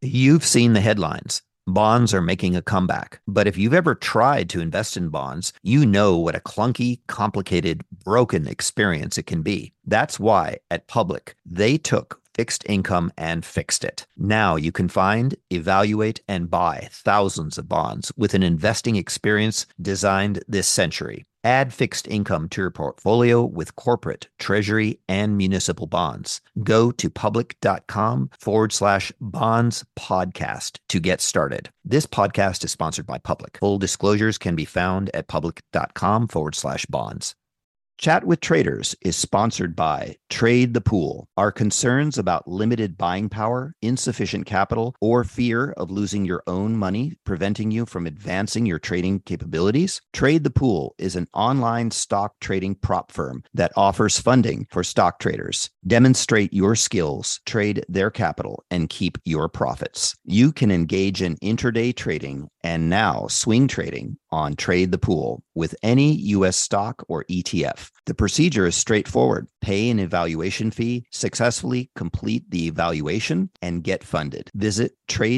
You've seen the headlines. Bonds are making a comeback. But if you've ever tried to invest in bonds, you know what a clunky, complicated, broken experience it can be. That's why at Public, they took fixed income and fixed it. Now you can find, evaluate, and buy thousands of bonds with an investing experience designed this century. Add fixed income to your portfolio with corporate, treasury, and municipal bonds. Go to public.com/bonds podcast to get started. This podcast is sponsored by Public. Full disclosures can be found at public.com/bonds. Chat with Traders is sponsored by Trade the Pool. Are concerns about limited buying power, insufficient capital, or fear of losing your own money preventing you from advancing your trading capabilities? Trade the Pool is an online stock trading prop firm that offers funding for stock traders. Demonstrate your skills, trade their capital, and keep your profits. You can engage in intraday trading and now swing trading on Trade the Pool with any U.S. stock or ETF. The procedure is straightforward. Pay an evaluation fee, successfully complete the evaluation, and get funded. Visit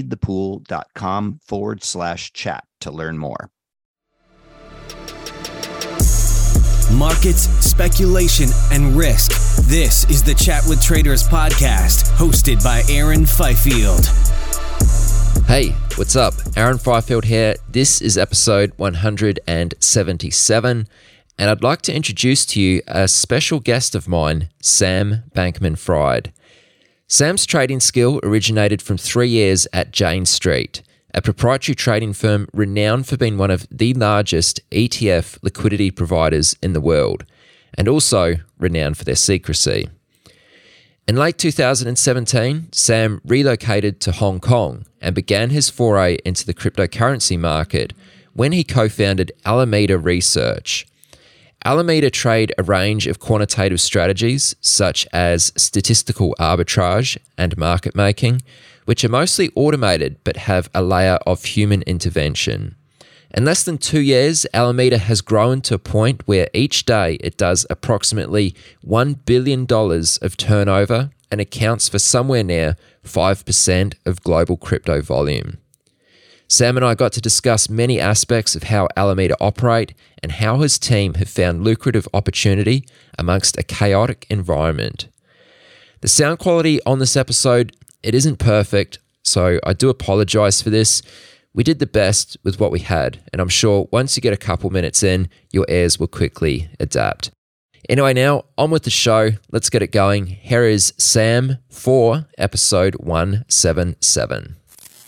tradethepool.com/chat to learn more. Markets, speculation, and risk. This is the Chat with Traders podcast, hosted by Aaron Fifield. Hey, what's up? Aaron Fifield here. This is episode 177, and I'd like to introduce to you a special guest of mine, Sam Bankman-Fried. Sam's trading skill originated from 3 years at Jane Street, a proprietary trading firm renowned for being one of the largest ETF liquidity providers in the world, and also renowned for their secrecy. In late 2017, Sam relocated to Hong Kong and began his foray into the cryptocurrency market when he co-founded Alameda Research. Alameda trade a range of quantitative strategies such as statistical arbitrage and market making, which are mostly automated but have a layer of human intervention. In less than 2 years, Alameda has grown to a point where each day it does approximately $1 billion of turnover and accounts for somewhere near 5% of global crypto volume. Sam and I got to discuss many aspects of how Alameda operate and how his team have found lucrative opportunity amongst a chaotic environment. The sound quality on this episode, it isn't perfect, so I do apologize for this. We did the best with what we had, and I'm sure once you get a couple minutes in, your ears will quickly adapt. Anyway, now on with the show. Let's get it going. Here is Sam for episode 177.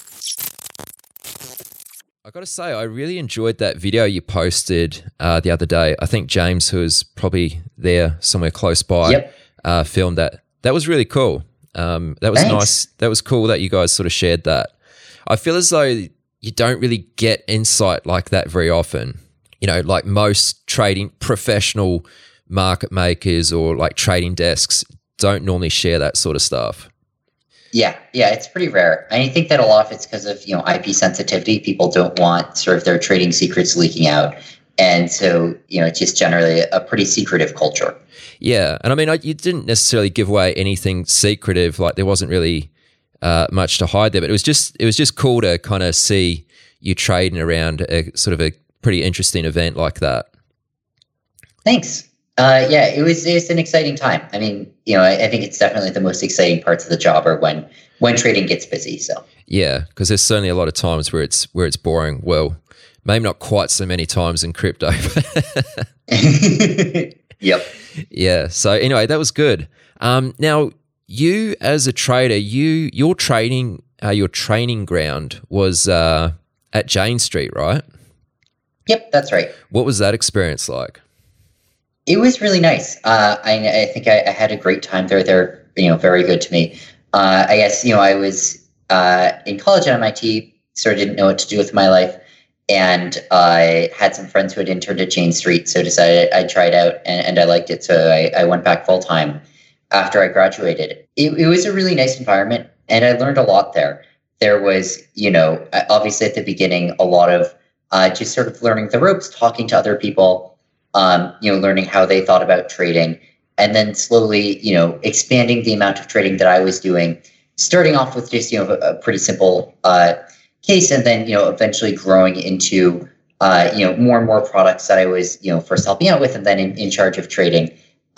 I got to say, I really enjoyed that video you posted the other day. I think James, who was probably there somewhere close by, filmed that. That was really cool. That was Thanks. nice. That was cool that you guys sort of shared that. I feel as though you don't really get insight like that very often. You know, like most trading professional market makers or like trading desks don't normally share that sort of stuff. Yeah, it's pretty rare. I think that a lot of it's because of, IP sensitivity. People don't want sort of their trading secrets leaking out. And so, it's just generally a pretty secretive culture. Yeah. And I mean, you didn't necessarily give away anything secretive. Like there wasn't really much to hide there, but it was just cool to kind of see you trading around a sort of a pretty interesting event like that. Thanks. It was an exciting time. I mean, I think it's definitely the most exciting parts of the job are when trading gets busy. So yeah, because there's certainly a lot of times where it's boring. Well, maybe not quite so many times in crypto. Yep. Yeah. So anyway, that was good. Now you as a trader, your training ground was at Jane Street, right? Yep, that's right. What was that experience like? It was really nice. I think I had a great time there. They're very good to me. I guess I was in college at MIT, sort of didn't know what to do with my life, and I had some friends who had interned at Jane Street, so decided I'd try it out, and I liked it. So I went back full time after I graduated. It was a really nice environment, and I learned a lot there. There was, obviously at the beginning, a lot of just sort of learning the ropes, talking to other people. Learning how they thought about trading, and then slowly, expanding the amount of trading that I was doing starting off with just, a pretty simple case, and then, eventually growing into, more and more products that I was, first helping out with, and then in charge of trading.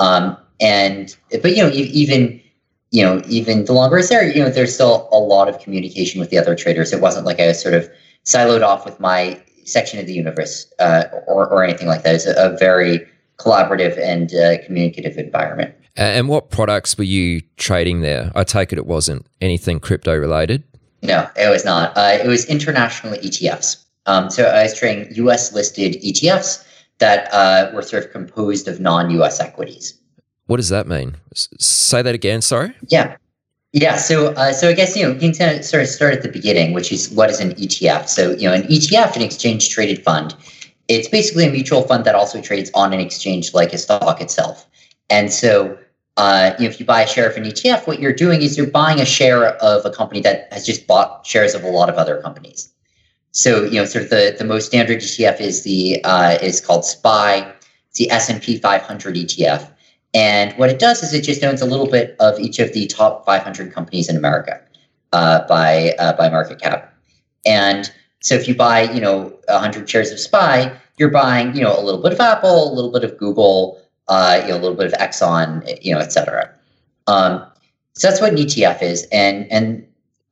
Even the longer it's there, there's still a lot of communication with the other traders. It wasn't like I was sort of siloed off with my section of the universe or anything like that. It's a very collaborative and communicative environment. And what products were you trading there? I take it wasn't anything crypto related? No, it was not. It was international ETFs. So I was trading US listed ETFs that were sort of composed of non-US equities. What does that mean? Say that again, sorry? Yeah. So I guess, you can kind of sort of start at the beginning, which is, what is an ETF? So, an ETF, an exchange traded fund, it's basically a mutual fund that also trades on an exchange like a stock itself. And so, if you buy a share of an ETF, what you're doing is you're buying a share of a company that has just bought shares of a lot of other companies. So, sort of the most standard ETF is called SPY. It's the S&P 500 ETF. And what it does is it just owns a little bit of each of the top 500 companies in America by market cap. And so if you buy, 100 shares of SPY, you're buying, a little bit of Apple, a little bit of Google, a little bit of Exxon, et cetera. So that's what an ETF is. And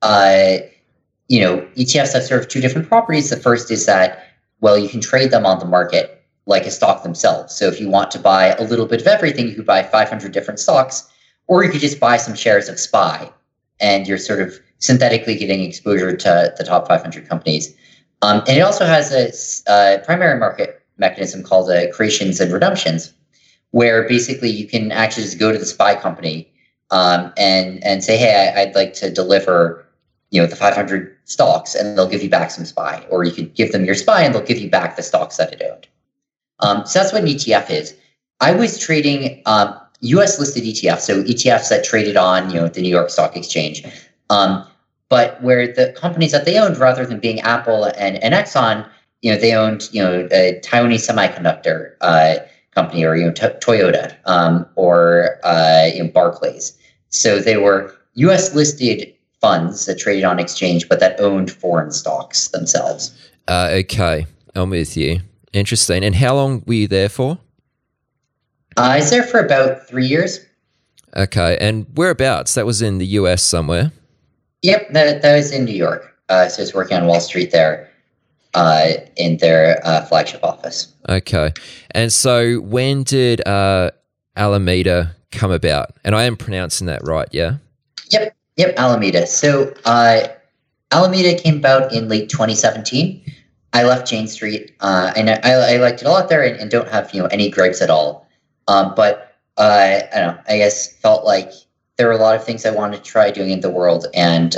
ETFs have sort of two different properties. The first is that, well, you can trade them on the market like a stock themselves. So if you want to buy a little bit of everything, you could buy 500 different stocks, or you could just buy some shares of SPY, and you're sort of synthetically getting exposure to the top 500 companies. And it also has a primary market mechanism called creations and redemptions, where basically you can actually just go to the SPY company and say, hey, I'd like to deliver, the 500 stocks, and they'll give you back some SPY, or you could give them your SPY and they'll give you back the stocks that it owned. So that's what an ETF is. I was trading U.S. listed ETFs, so ETFs that traded on, the New York Stock Exchange, but where the companies that they owned, rather than being Apple and Exxon, they owned, a Taiwanese semiconductor company, or Toyota, or Barclays. So they were U.S. listed funds that traded on exchange, but that owned foreign stocks themselves. Okay, I'm with you. Interesting. And how long were you there for? I was there for about 3 years. Okay. And whereabouts? That was in the US somewhere? Yep, that was in New York. So I was working on Wall Street there in their flagship office. Okay. And so when did Alameda come about? And I am pronouncing that right, yeah? Yep, Alameda. So Alameda came about in late 2017. I left Jane Street, and I liked it a lot there, and don't have any gripes at all. But I don't know. I guess felt like there were a lot of things I wanted to try doing in the world, and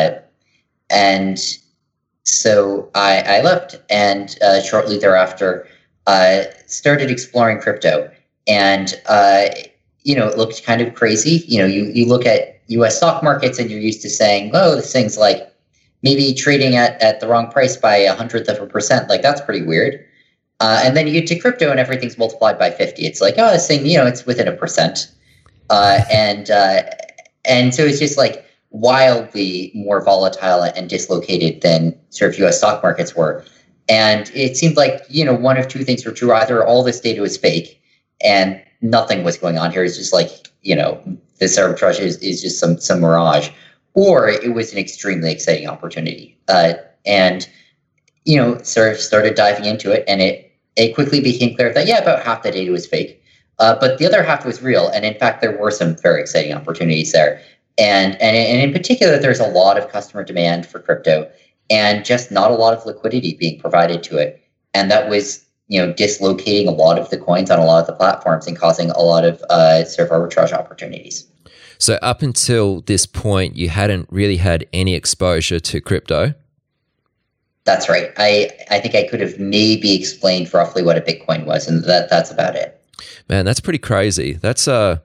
so I left, and shortly thereafter started exploring crypto, and it looked kind of crazy. You look at U.S. stock markets, and you're used to saying, "Oh, this thing's like." Maybe trading at the wrong price by 0.1%, like that's pretty weird. And then you get to crypto and everything's multiplied by 50. It's like, oh, this thing, it's within 1%. And so it's just like wildly more volatile and dislocated than sort of US stock markets were. And it seemed like, one of two things were true. Either all this data was fake and nothing was going on here. It's just like, this arbitrage is just some mirage. Or it was an extremely exciting opportunity. And sort of started diving into it, and it quickly became clear that, about half the data was fake. But the other half was real. And in fact, there were some very exciting opportunities there. And in particular, there's a lot of customer demand for crypto, and just not a lot of liquidity being provided to it. And that was, dislocating a lot of the coins on a lot of the platforms and causing a lot of sort of arbitrage opportunities. So up until this point, you hadn't really had any exposure to crypto? That's right. I think I could have maybe explained roughly what a Bitcoin was, and that's about it. Man, that's pretty crazy. That's a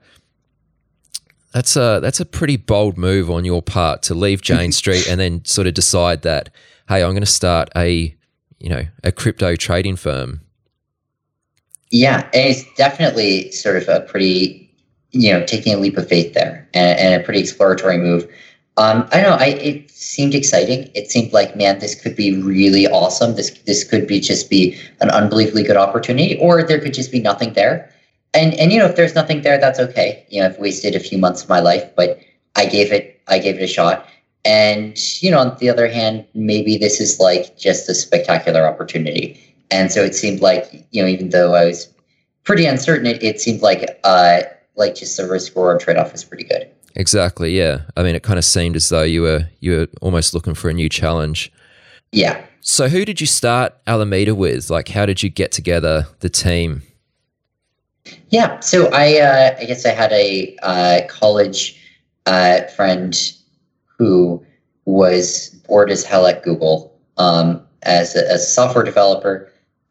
pretty bold move on your part to leave Jane Street and then sort of decide that, hey, I'm going to start a crypto trading firm. Yeah, and it's definitely sort of a pretty taking a leap of faith there, and a pretty exploratory move. I don't know. It seemed exciting. It seemed like, man, this could be really awesome. This could just be an unbelievably good opportunity, or there could just be nothing there. And if there's nothing there, that's okay. I've wasted a few months of my life, but I gave it a shot. And on the other hand, maybe this is like just a spectacular opportunity. And so it seemed like, even though I was pretty uncertain, it seemed like just the risk reward trade-off was pretty good. Exactly, yeah. I mean, it kind of seemed as though you were almost looking for a new challenge. Yeah. So who did you start Alameda with? Like, how did you get together the team? Yeah, so I guess I had a college friend who was bored as hell at Google as a software developer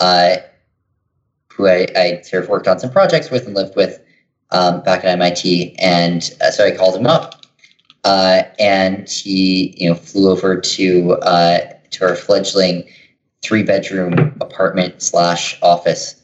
who I sort of worked on some projects with and lived with back at MIT. And so I called him up and he flew over to our fledgling 3-bedroom apartment / office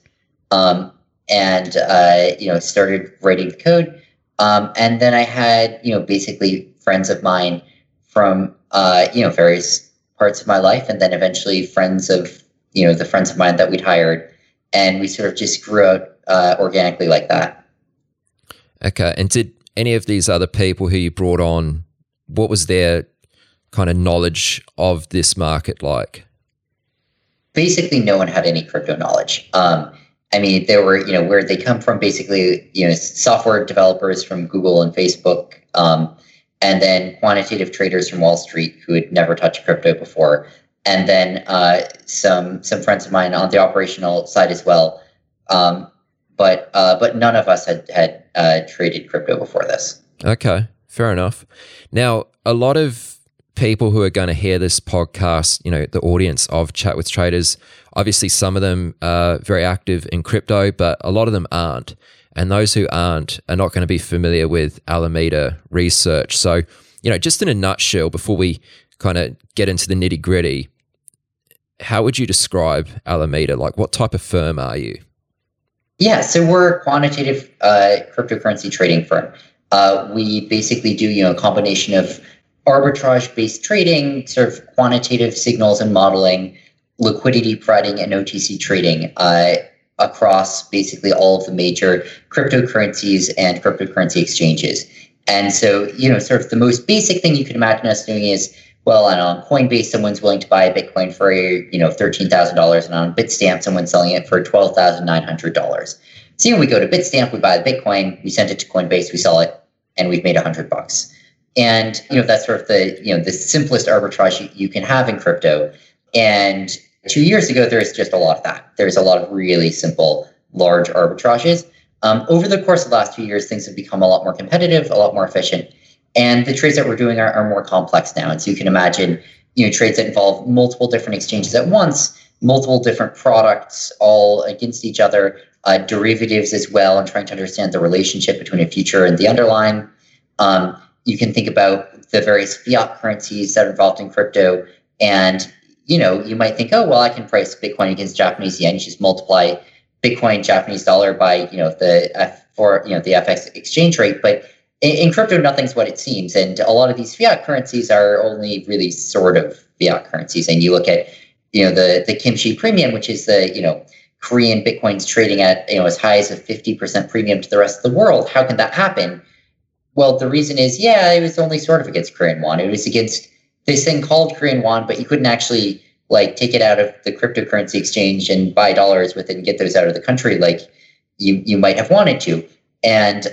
and started writing the code. And then I had basically friends of mine from various parts of my life, and then eventually friends of the friends of mine that we'd hired, and we sort of just grew out organically like that. Okay, and did any of these other people who you brought on, what was their kind of knowledge of this market like? Basically, no one had any crypto knowledge. I mean, they were, where they come from, basically, software developers from Google and Facebook, and then quantitative traders from Wall Street who had never touched crypto before. And then some friends of mine on the operational side as well. But none of us had traded crypto before this. Okay, fair enough. Now, a lot of people who are going to hear this podcast, the audience of Chat with Traders, obviously some of them are very active in crypto, but a lot of them aren't. And those who aren't are not going to be familiar with Alameda Research. So, just in a nutshell, before we kind of get into the nitty gritty, how would you describe Alameda? Like, what type of firm are you? Yeah, so we're a quantitative cryptocurrency trading firm. We basically do, a combination of arbitrage-based trading, sort of quantitative signals and modeling, liquidity providing, and OTC trading across basically all of the major cryptocurrencies and cryptocurrency exchanges. And so, sort of the most basic thing you can imagine us doing is, well, on Coinbase, someone's willing to buy a Bitcoin for, $13,000, and on Bitstamp, someone's selling it for $12,900. So, we go to Bitstamp, we buy the Bitcoin, we send it to Coinbase, we sell it, and we've made $100. And, that's sort of the simplest arbitrage you can have in crypto. And 2 years ago, there's just a lot of that. There's a lot of really simple, large arbitrages. Over the course of the last 2 years, things have become a lot more competitive, a lot more efficient. And the trades that we're doing are more complex now. And so you can imagine, trades that involve multiple different exchanges at once, multiple different products all against each other, derivatives as well, and trying to understand the relationship between a future and the underlying. You can think about the various fiat currencies that are involved in crypto. And, you might think, oh, well, I can price Bitcoin against Japanese yen. You just multiply Bitcoin, Japanese dollar by, the FX exchange rate. But in crypto, nothing's what it seems. And a lot of these fiat currencies are only really sort of fiat currencies. And you look at, the Kimchi premium, which is the, Korean Bitcoins trading at, as high as a 50% premium to the rest of the world. How can that happen? Well, the reason is, it was only sort of against Korean won. It was against this thing called Korean won, but you couldn't actually take it out of the cryptocurrency exchange and buy dollars with it and get those out of the country like you might have wanted to. And,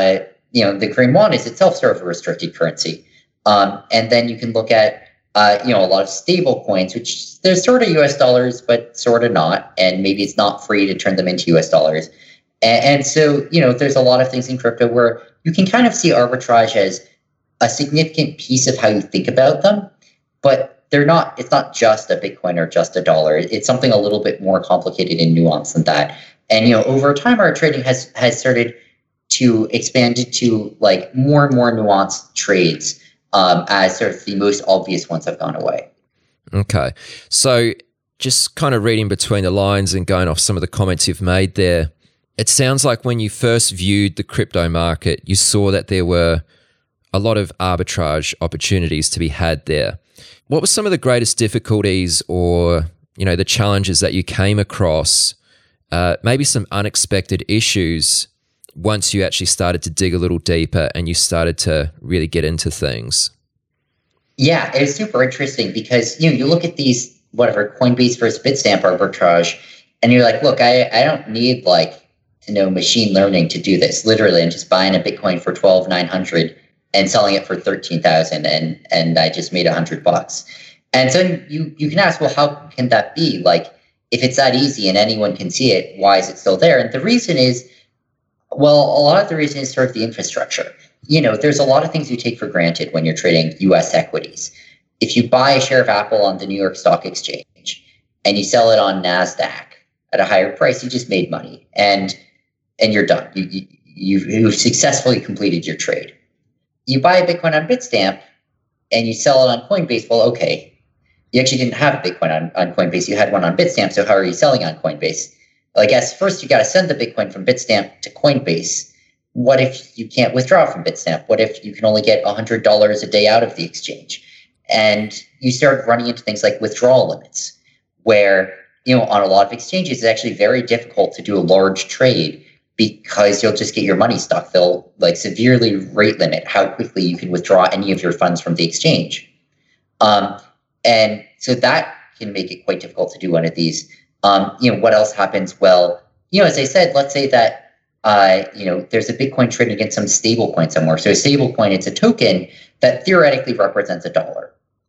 the Korean won is itself sort of a restricted currency. And then you can look at, a lot of stable coins, which they're sort of US dollars, but sort of not. And maybe it's not free to turn them into US dollars. And so, there's a lot of things in crypto where you can kind of see arbitrage as a significant piece of how you think about them, but it's not just a Bitcoin or just a dollar. It's something a little bit more complicated and nuanced than that. And, over time, our trading has started to expand into more and more nuanced trades as sort of the most obvious ones have gone away. Okay. So just kind of reading between the lines and going off some of the comments you've made there, it sounds like when you first viewed the crypto market, you saw that there were a lot of arbitrage opportunities to be had there. What were some of the greatest difficulties or, the challenges that you came across, maybe some unexpected issues once you actually started to dig a little deeper and you started to really get into things? Yeah, it's super interesting because, you look at these, whatever, Coinbase versus Bitstamp arbitrage, and you're like, look, I don't need to know machine learning to do this. Literally, I'm just buying a Bitcoin for $12,900 and selling it for $13,000, and I just made $100. And so you can ask, well, how can that be? If it's that easy and anyone can see it, why is it still there? And the reason is, well, a lot of the reason is sort of the infrastructure. There's a lot of things you take for granted when you're trading U.S. equities. If you buy a share of Apple on the New York Stock Exchange and you sell it on NASDAQ at a higher price, you just made money and you're done. You've successfully completed your trade. You buy a Bitcoin on Bitstamp and you sell it on Coinbase. Well, okay, you actually didn't have a Bitcoin on Coinbase. You had one on Bitstamp. So how are you selling on Coinbase? Well, I guess first you got to send the Bitcoin from Bitstamp to Coinbase. What if you can't withdraw from Bitstamp? What if you can only get $100 a day out of the exchange? And you start running into things like withdrawal limits, where, on a lot of exchanges, it's actually very difficult to do a large trade because you'll just get your money stuck. They'll severely rate limit how quickly you can withdraw any of your funds from the exchange. And so that can make it quite difficult to do one of these. What else happens? Well, as I said, let's say that, there's a Bitcoin trading against some stable coin somewhere. So a stable coin, it's a token that theoretically represents $1.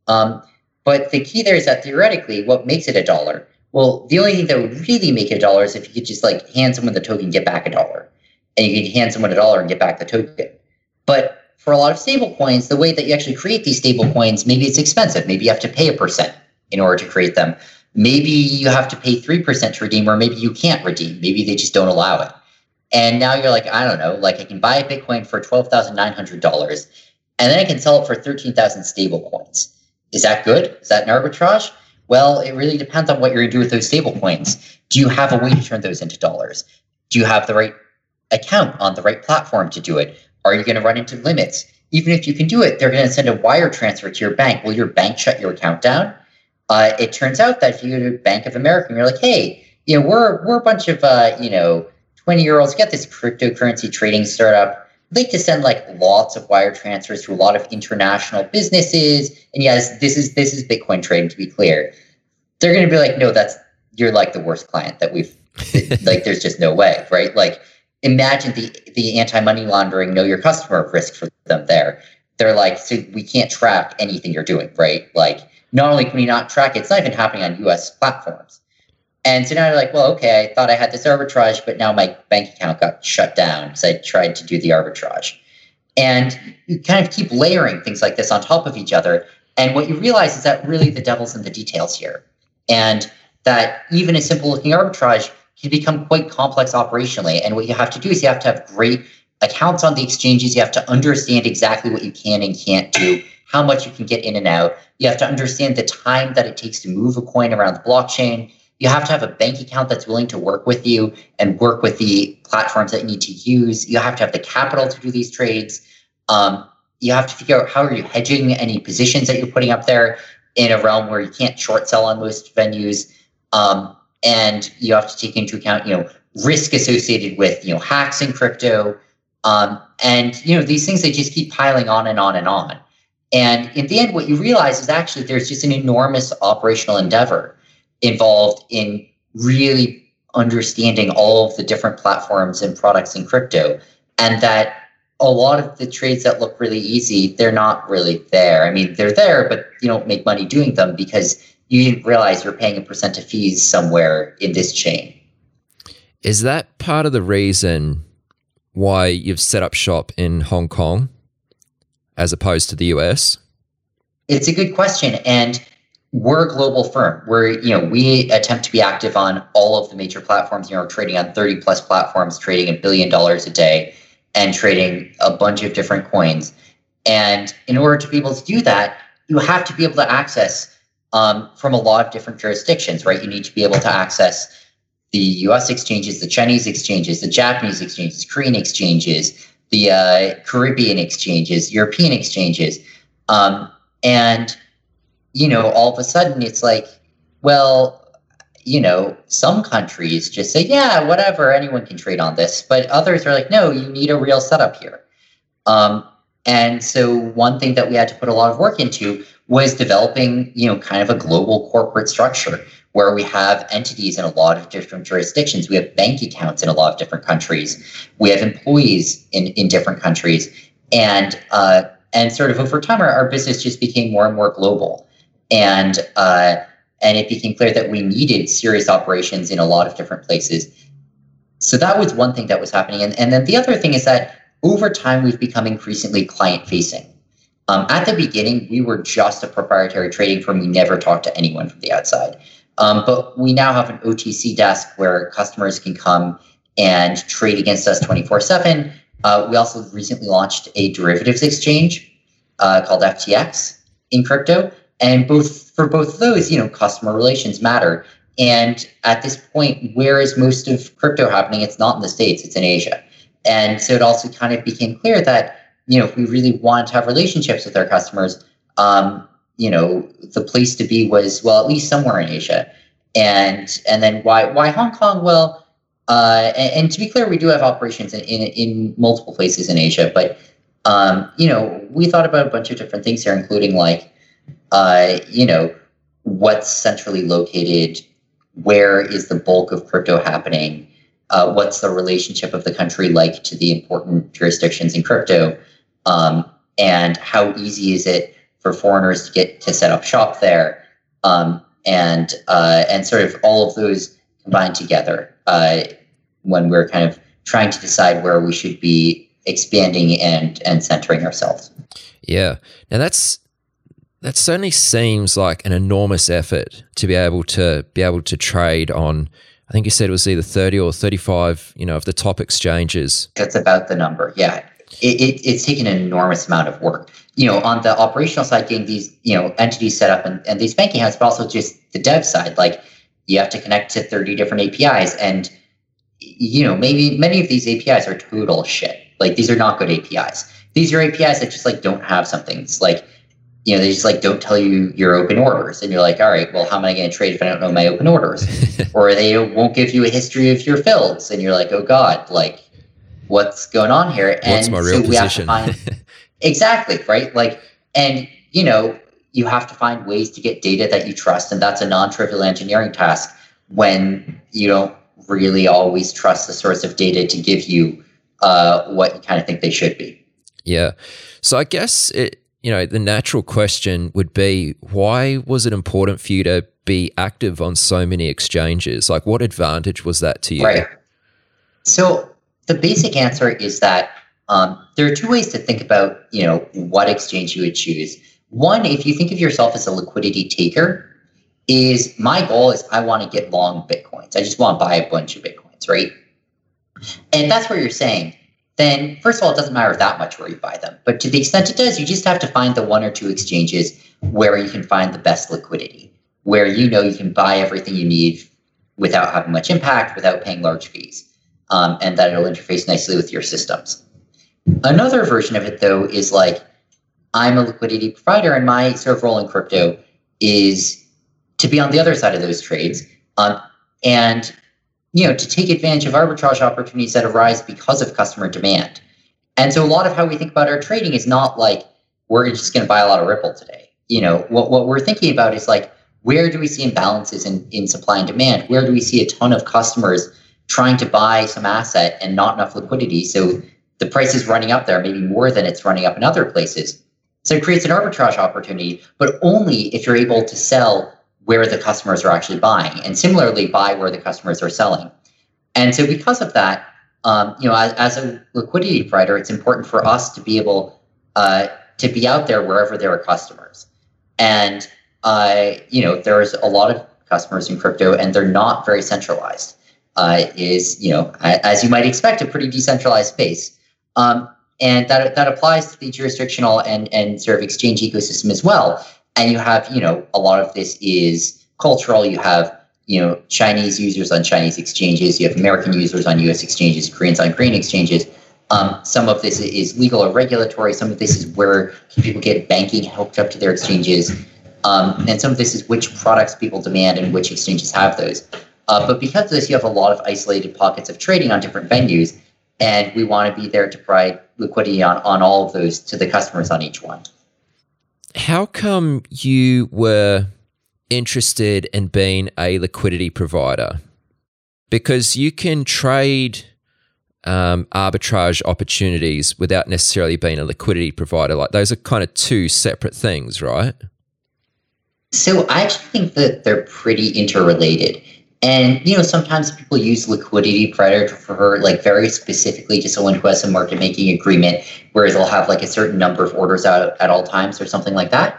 But the key there is that theoretically, what makes it $1? Well, the only thing that would really make it $1 is if you could just hand someone the token and get back $1. And you could hand someone $1 and get back the token. But for a lot of stable coins, the way that you actually create these stable coins, maybe it's expensive. Maybe you have to pay 1% in order to create them. Maybe you have to pay 3% to redeem, or maybe you can't redeem. Maybe they just don't allow it. And now you're like, I don't know, I can buy a Bitcoin for $12,900 and then I can sell it for 13,000 stable coins. Is that good? Is that an arbitrage? Well, it really depends on what you're going to do with those stable coins. Do you have a way to turn those into dollars? Do you have the right account on the right platform to do it? Are you going to run into limits? Even if you can do it, they're going to send a wire transfer to your bank. Will your bank shut your account down? It turns out that if you go to Bank of America and you're like, hey, we're a bunch of 20-year-olds, get this cryptocurrency trading startup. I'd like to send lots of wire transfers to a lot of international businesses. And yes, this is Bitcoin trading, to be clear. They're going to be like, no, you're the worst client that we've there's just no way, right? Imagine the anti-money laundering, know your customer risk for them there. They're like, so we can't track anything you're doing, right? Not only can we not track it, it's not even happening on US platforms. And so now you're like, well, okay, I thought I had this arbitrage, but now my bank account got shut down because I tried to do the arbitrage. And you kind of keep layering things like this on top of each other. And what you realize is that really the devil's in the details here. And that even a simple looking arbitrage can become quite complex operationally. And what you have to do is you have to have great accounts on the exchanges. You have to understand exactly what you can and can't do, how much you can get in and out. You have to understand the time that it takes to move a coin around the blockchain. You have to have a bank account that's willing to work with you and work with the platforms that you need to use. You have to have the capital to do these trades. You have to figure out how are you hedging any positions that you're putting up there in a realm where you can't short sell on most venues. And you have to take into account, risk associated with, hacks in crypto. And these things, they just keep piling on and on and on. And in the end, what you realize is actually there's just an enormous operational endeavor involved in really understanding all of the different platforms and products in crypto. And that a lot of the trades that look really easy, they're not really there. I mean, they're there, but you don't make money doing them because you didn't realize you're paying a percent of fees somewhere in this chain. Is that part of the reason why you've set up shop in Hong Kong as opposed to the US? It's a good question. And we're a global firm. We attempt to be active on all of the major platforms. Trading on 30 plus platforms, trading $1 billion a day, and trading a bunch of different coins. And in order to be able to do that, you have to be able to access from a lot of different jurisdictions, right? You need to be able to access the US exchanges, the Chinese exchanges, the Japanese exchanges, Korean exchanges, the Caribbean exchanges, European exchanges. And, all of a sudden it's like, well, some countries just say, yeah, whatever, anyone can trade on this. But others are like, no, you need a real setup here. And so one thing that we had to put a lot of work into was developing, kind of a global corporate structure where we have entities in a lot of different jurisdictions. We have bank accounts in a lot of different countries. We have employees in different countries. And sort of over time, our business just became more and more global. And it became clear that we needed serious operations in a lot of different places. So that was one thing that was happening. And then the other thing is that over time, we've become increasingly client-facing. At the beginning, we were just a proprietary trading firm. We never talked to anyone from the outside. But we now have an OTC desk where customers can come and trade against us 24/7. We also recently launched a derivatives exchange called FTX in crypto. And for both of those, customer relations matter. And at this point, where is most of crypto happening? It's not in the States, it's in Asia. And so it also kind of became clear that, if we really wanted to have relationships with our customers, the place to be was, well, at least somewhere in Asia. And then why Hong Kong? Well, and to be clear, we do have operations in multiple places in Asia. But, we thought about a bunch of different things here, including what's centrally located, where is the bulk of crypto happening, what's the relationship of the country like to the important jurisdictions in crypto, and how easy is it for foreigners to get to set up shop there, and sort of all of those combined together when we're kind of trying to decide where we should be expanding and centering ourselves. Yeah. Now that certainly seems like an enormous effort to be able to trade on. I think you said it was either 30 or 35, of the top exchanges. That's about the number. Yeah. It's taken an enormous amount of work. On the operational side, getting these, entities set up and these banking accounts, but also just the dev side. Like, you have to connect to 30 different APIs. And, maybe many of these APIs are total shit. Like, these are not good APIs. These are APIs that just don't have something. It's like, they just don't tell you your open orders. And you're like, all right, well, how am I going to trade if I don't know my open orders? Or they won't give you a history of your fills. And you're like, oh God, what's going on here? What's my real position? Exactly, right? And you have to find ways to get data that you trust. And that's a non-trivial engineering task when you don't really always trust the source of data to give you what you kind of think they should be. Yeah. So I guess the natural question would be, why was it important for you to be active on so many exchanges? What advantage was that to you? Right. So the basic answer is that there are two ways to think about, what exchange you would choose. One, if you think of yourself as a liquidity taker, is my goal is I want to get long Bitcoins. I just want to buy a bunch of Bitcoins, right? And that's what you're saying. Then first of all, it doesn't matter that much where you buy them. But to the extent it does, you just have to find the one or two exchanges where you can find the best liquidity, where you can buy everything you need without having much impact, without paying large fees, and that it'll interface nicely with your systems. Another version of it, though, is I'm a liquidity provider, and my sort of role in crypto is to be on the other side of those trades, and to take advantage of arbitrage opportunities that arise because of customer demand. And so a lot of how we think about our trading is not we're just going to buy a lot of Ripple today. What we're thinking about is where do we see imbalances in supply and demand? Where do we see a ton of customers trying to buy some asset and not enough liquidity? So the price is running up there, maybe more than it's running up in other places. So it creates an arbitrage opportunity, but only if you're able to sell where the customers are actually buying, and similarly buy where the customers are selling. And so because of that, as a liquidity provider, it's important for us to be able to be out there wherever there are customers. And there's a lot of customers in crypto, and they're not very centralized. As you might expect, a pretty decentralized space. And that applies to the jurisdictional and sort of exchange ecosystem as well. And you have, a lot of this is cultural. You have, Chinese users on Chinese exchanges. You have American users on US exchanges, Koreans on Korean exchanges. Some of this is legal or regulatory. Some of this is where people get banking hooked up to their exchanges. And some of this is which products people demand and which exchanges have those. But because of this, you have a lot of isolated pockets of trading on different venues. And we want to be there to provide liquidity on all of those to the customers on each one. How come you were interested in being a liquidity provider? Because you can trade arbitrage opportunities without necessarily being a liquidity provider. Like those are kind of two separate things, right? So I actually think that they're pretty interrelated. And, sometimes people use liquidity provider to refer like very specifically to someone who has a market making agreement where they'll have like a certain number of orders out at all times or something like that.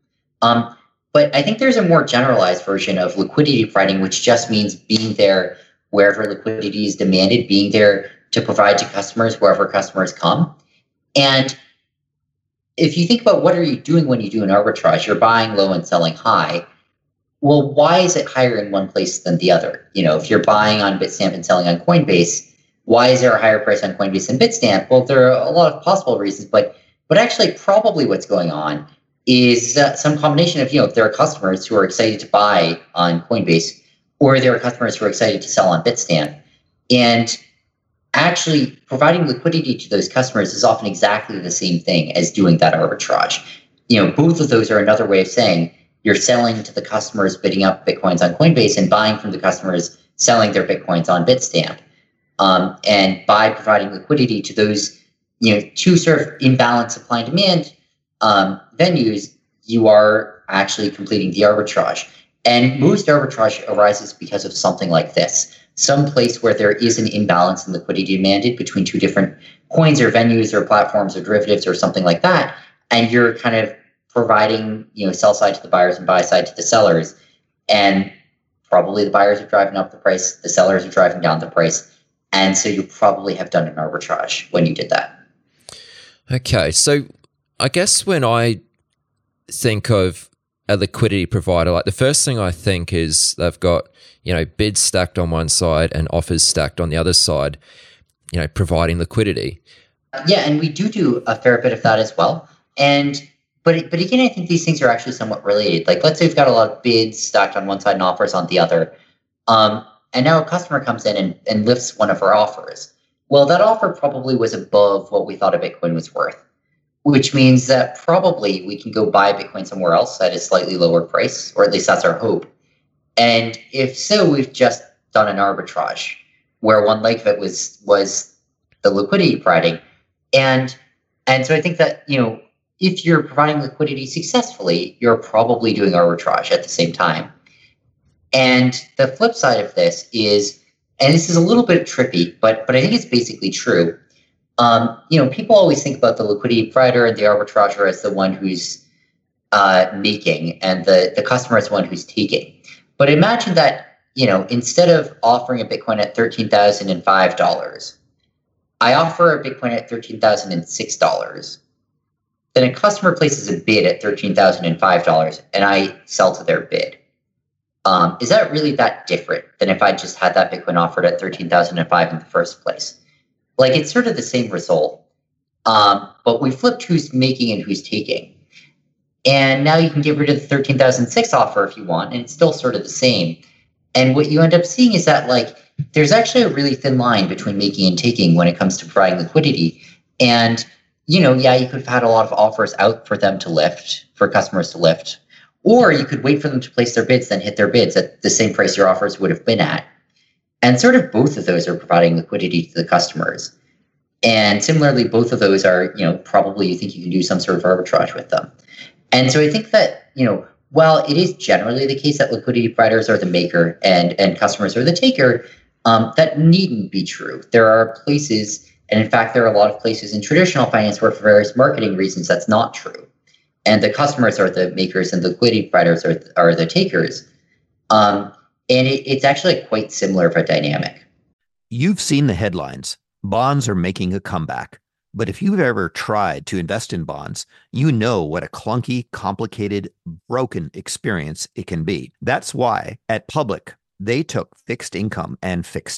But I think there's a more generalized version of liquidity providing, which just means being there wherever liquidity is demanded, being there to provide to customers wherever customers come. And if you think about what are you doing when you do an arbitrage, you're buying low and selling high. Well, why is it higher in one place than the other? If you're buying on Bitstamp and selling on Coinbase, why is there a higher price on Coinbase than Bitstamp? Well, there are a lot of possible reasons, but actually probably what's going on is some combination of, there are customers who are excited to buy on Coinbase, or there are customers who are excited to sell on Bitstamp. And actually providing liquidity to those customers is often exactly the same thing as doing that arbitrage. Both of those are another way of saying you're selling to the customers bidding up Bitcoins on Coinbase and buying from the customers selling their Bitcoins on Bitstamp. And by providing liquidity to those, two sort of imbalanced supply and demand venues, you are actually completing the arbitrage. And most arbitrage arises because of something like this. Some place where there is an imbalance in liquidity demanded between two different coins or venues or platforms or derivatives or something like that. And you're kind of providing, sell side to the buyers and buy side to the sellers. And probably the buyers are driving up the price, the sellers are driving down the price. And so you probably have done an arbitrage when you did that. Okay. So I guess when I think of a liquidity provider, like the first thing I think is they've got, bids stacked on one side and offers stacked on the other side, providing liquidity. Yeah, and we do a fair bit of that as well. But again, I think these things are actually somewhat related. Like, let's say we've got a lot of bids stacked on one side and offers on the other. And now a customer comes in and lifts one of our offers. Well, that offer probably was above what we thought a Bitcoin was worth, which means that probably we can go buy Bitcoin somewhere else at a slightly lower price, or at least that's our hope. And if so, we've just done an arbitrage where one leg of it was the liquidity providing. And so I think that, if you're providing liquidity successfully, you're probably doing arbitrage at the same time. And the flip side of this is, and this is a little bit trippy, but I think it's basically true. People always think about the liquidity provider and the arbitrager as the one who's making, and the customer is the one who's taking. But imagine that, instead of offering a Bitcoin at $13,005, I offer a Bitcoin at $13,006. Then a customer places a bid at $13,005 and I sell to their bid. Is that really that different than if I just had that Bitcoin offered at $13,005 in the first place? Like, it's sort of the same result, but we flipped who's making and who's taking. And now you can get rid of the 13,006 offer if you want, and it's still sort of the same. And what you end up seeing is that, like, there's actually a really thin line between making and taking when it comes to providing liquidity. And you could have had a lot of offers out for them to lift, for customers to lift, or you could wait for them to place their bids, then hit their bids at the same price your offers would have been at. And sort of both of those are providing liquidity to the customers. And similarly, both of those are, probably you think you can do some sort of arbitrage with them. And so I think that, while it is generally the case that liquidity providers are the maker and customers are the taker, that needn't be true. There are places, and in fact, there are a lot of places in traditional finance where for various marketing reasons, that's not true. And the customers are the makers and the liquidity providers are the takers. And it's actually quite similar of a dynamic. You've seen the headlines. Bonds are making a comeback. But if you've ever tried to invest in bonds, you know what a clunky, complicated, broken experience it can be. That's why at Public, they took fixed income and fixed it.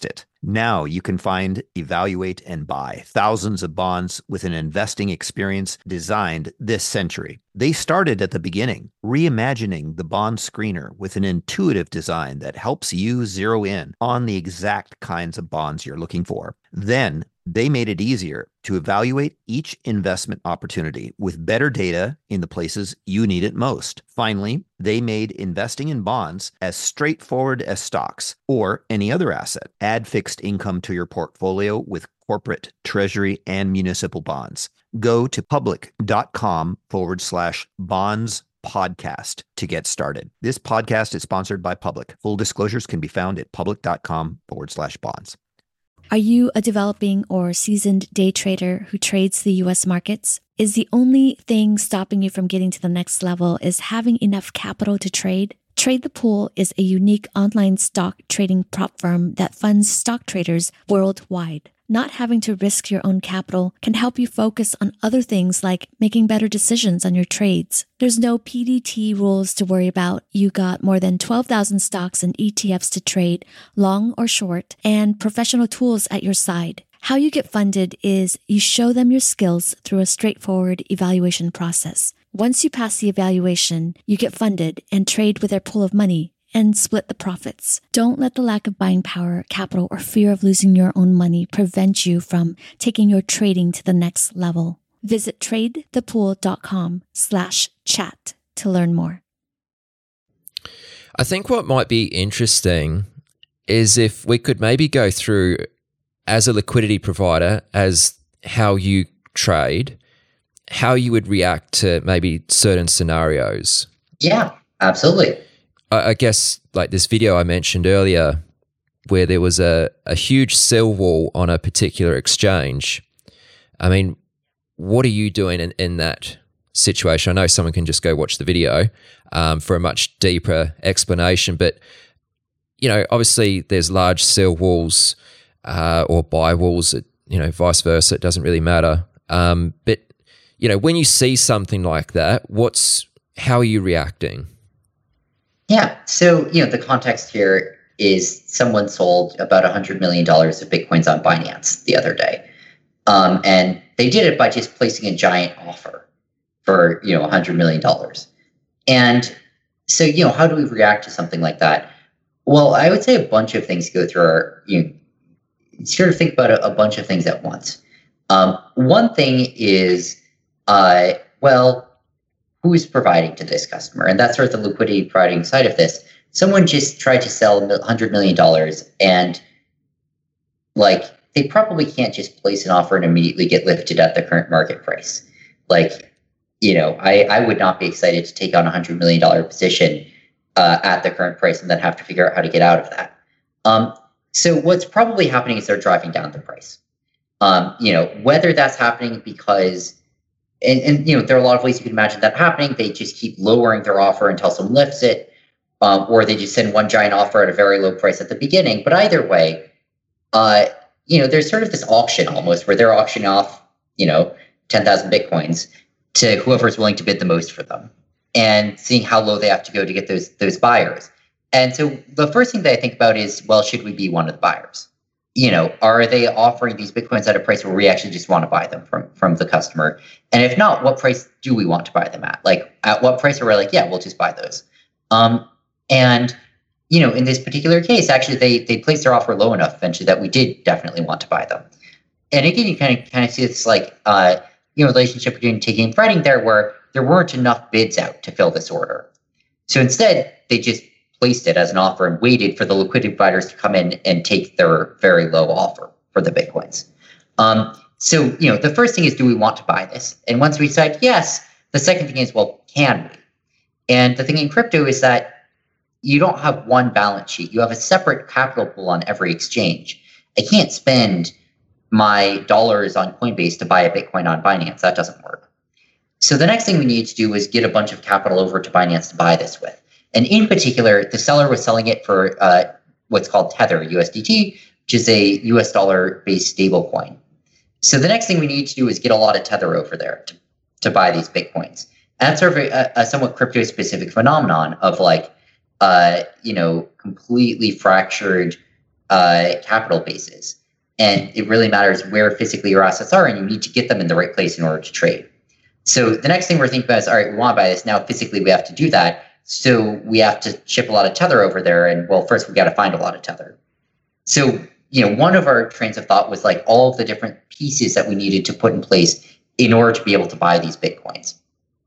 Now you can find, evaluate, and buy thousands of bonds with an investing experience designed this century. They started at the beginning, reimagining the bond screener with an intuitive design that helps you zero in on the exact kinds of bonds you're looking for. Then they made it easier to evaluate each investment opportunity with better data in the places you need it most. Finally, they made investing in bonds as straightforward as stocks or any other asset. Add fixed income to your portfolio with corporate, treasury, and municipal bonds. Go to public.com/bonds podcast to get started. This podcast is sponsored by Public. Full disclosures can be found at public.com/bonds. Are you a developing or seasoned day trader who trades the U.S. markets? Is the only thing stopping you from getting to the next level is having enough capital to trade? Trade the Pool is a unique online stock trading prop firm that funds stock traders worldwide. Not having to risk your own capital can help you focus on other things like making better decisions on your trades. There's no PDT rules to worry about. You got more than 12,000 stocks and ETFs to trade, long or short, and professional tools at your side. How you get funded is you show them your skills through a straightforward evaluation process. Once you pass the evaluation, you get funded and trade with their pool of money and split the profits. Don't let the lack of buying power, capital, or fear of losing your own money prevent you from taking your trading to the next level. Visit tradethepool.com/chat to learn more. I think what might be interesting is if we could maybe go through, as a liquidity provider, as how you trade, how you would react to maybe certain scenarios. Yeah, absolutely. I guess like this video I mentioned earlier where there was a huge sell wall on a particular exchange. I mean, what are you doing in that situation? I know someone can just go watch the video for a much deeper explanation, but you know, obviously there's large sell walls or buy walls, vice versa. It doesn't really matter. But you know, when you see something like that, how are you reacting? Yeah. So, the context here is someone sold about $100 million of Bitcoins on Binance the other day. And they did it by just placing a giant offer for, $100 million. And so, how do we react to something like that? Well, I would say a bunch of things go through our, sort of think about a bunch of things at once. One thing is, who's providing to this customer? And that's sort of the liquidity providing side of this. Someone just tried to sell $100 million and they probably can't just place an offer and immediately get lifted at the current market price. I would not be excited to take on a $100 million position at the current price and then have to figure out how to get out of that. So what's probably happening is they're driving down the price. Whether that's happening because And there are a lot of ways you can imagine that happening. They just keep lowering their offer until someone lifts it, or they just send one giant offer at a very low price at the beginning. But either way, there's sort of this auction almost where they're auctioning off, 10,000 Bitcoins to whoever's willing to bid the most for them and seeing how low they have to go to get those buyers. And so the first thing that I think about is, well, should we be one of the buyers? Are they offering these Bitcoins at a price where we actually just want to buy them from the customer? And if not, what price do we want to buy them at? At what price are we yeah, we'll just buy those? In this particular case, actually, they placed their offer low enough eventually that we did definitely want to buy them. And again, you kind of see this relationship between taking and Friday there where there weren't enough bids out to fill this order. So instead, they just placed it as an offer and waited for the liquidity providers to come in and take their very low offer for the Bitcoins. So the first thing is, do we want to buy this? And once we decide yes, the second thing is, well, can we? And the thing in crypto is that you don't have one balance sheet. You have a separate capital pool on every exchange. I can't spend my dollars on Coinbase to buy a Bitcoin on Binance. That doesn't work. So the next thing we need to do is get a bunch of capital over to Binance to buy this with. And in particular, the seller was selling it for what's called Tether USDT, which is a US dollar-based stablecoin. So the next thing we need to do is get a lot of Tether over there to buy these Bitcoins. And that's sort of a somewhat crypto-specific phenomenon of completely fractured capital bases. And it really matters where physically your assets are, and you need to get them in the right place in order to trade. So the next thing we're thinking about is, all right, we want to buy this. Now physically we have to do that. So we have to ship a lot of Tether over there. And well, first we got to find a lot of Tether. So, one of our trains of thought was like all of the different pieces that we needed to put in place in order to be able to buy these Bitcoins.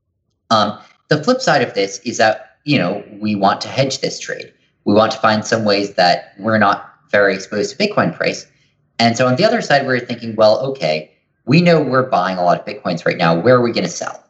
The flip side of this is that, we want to hedge this trade. We want to find some ways that we're not very exposed to Bitcoin price. And so on the other side, we're thinking, well, okay, we know we're buying a lot of Bitcoins right now. Where are we going to sell?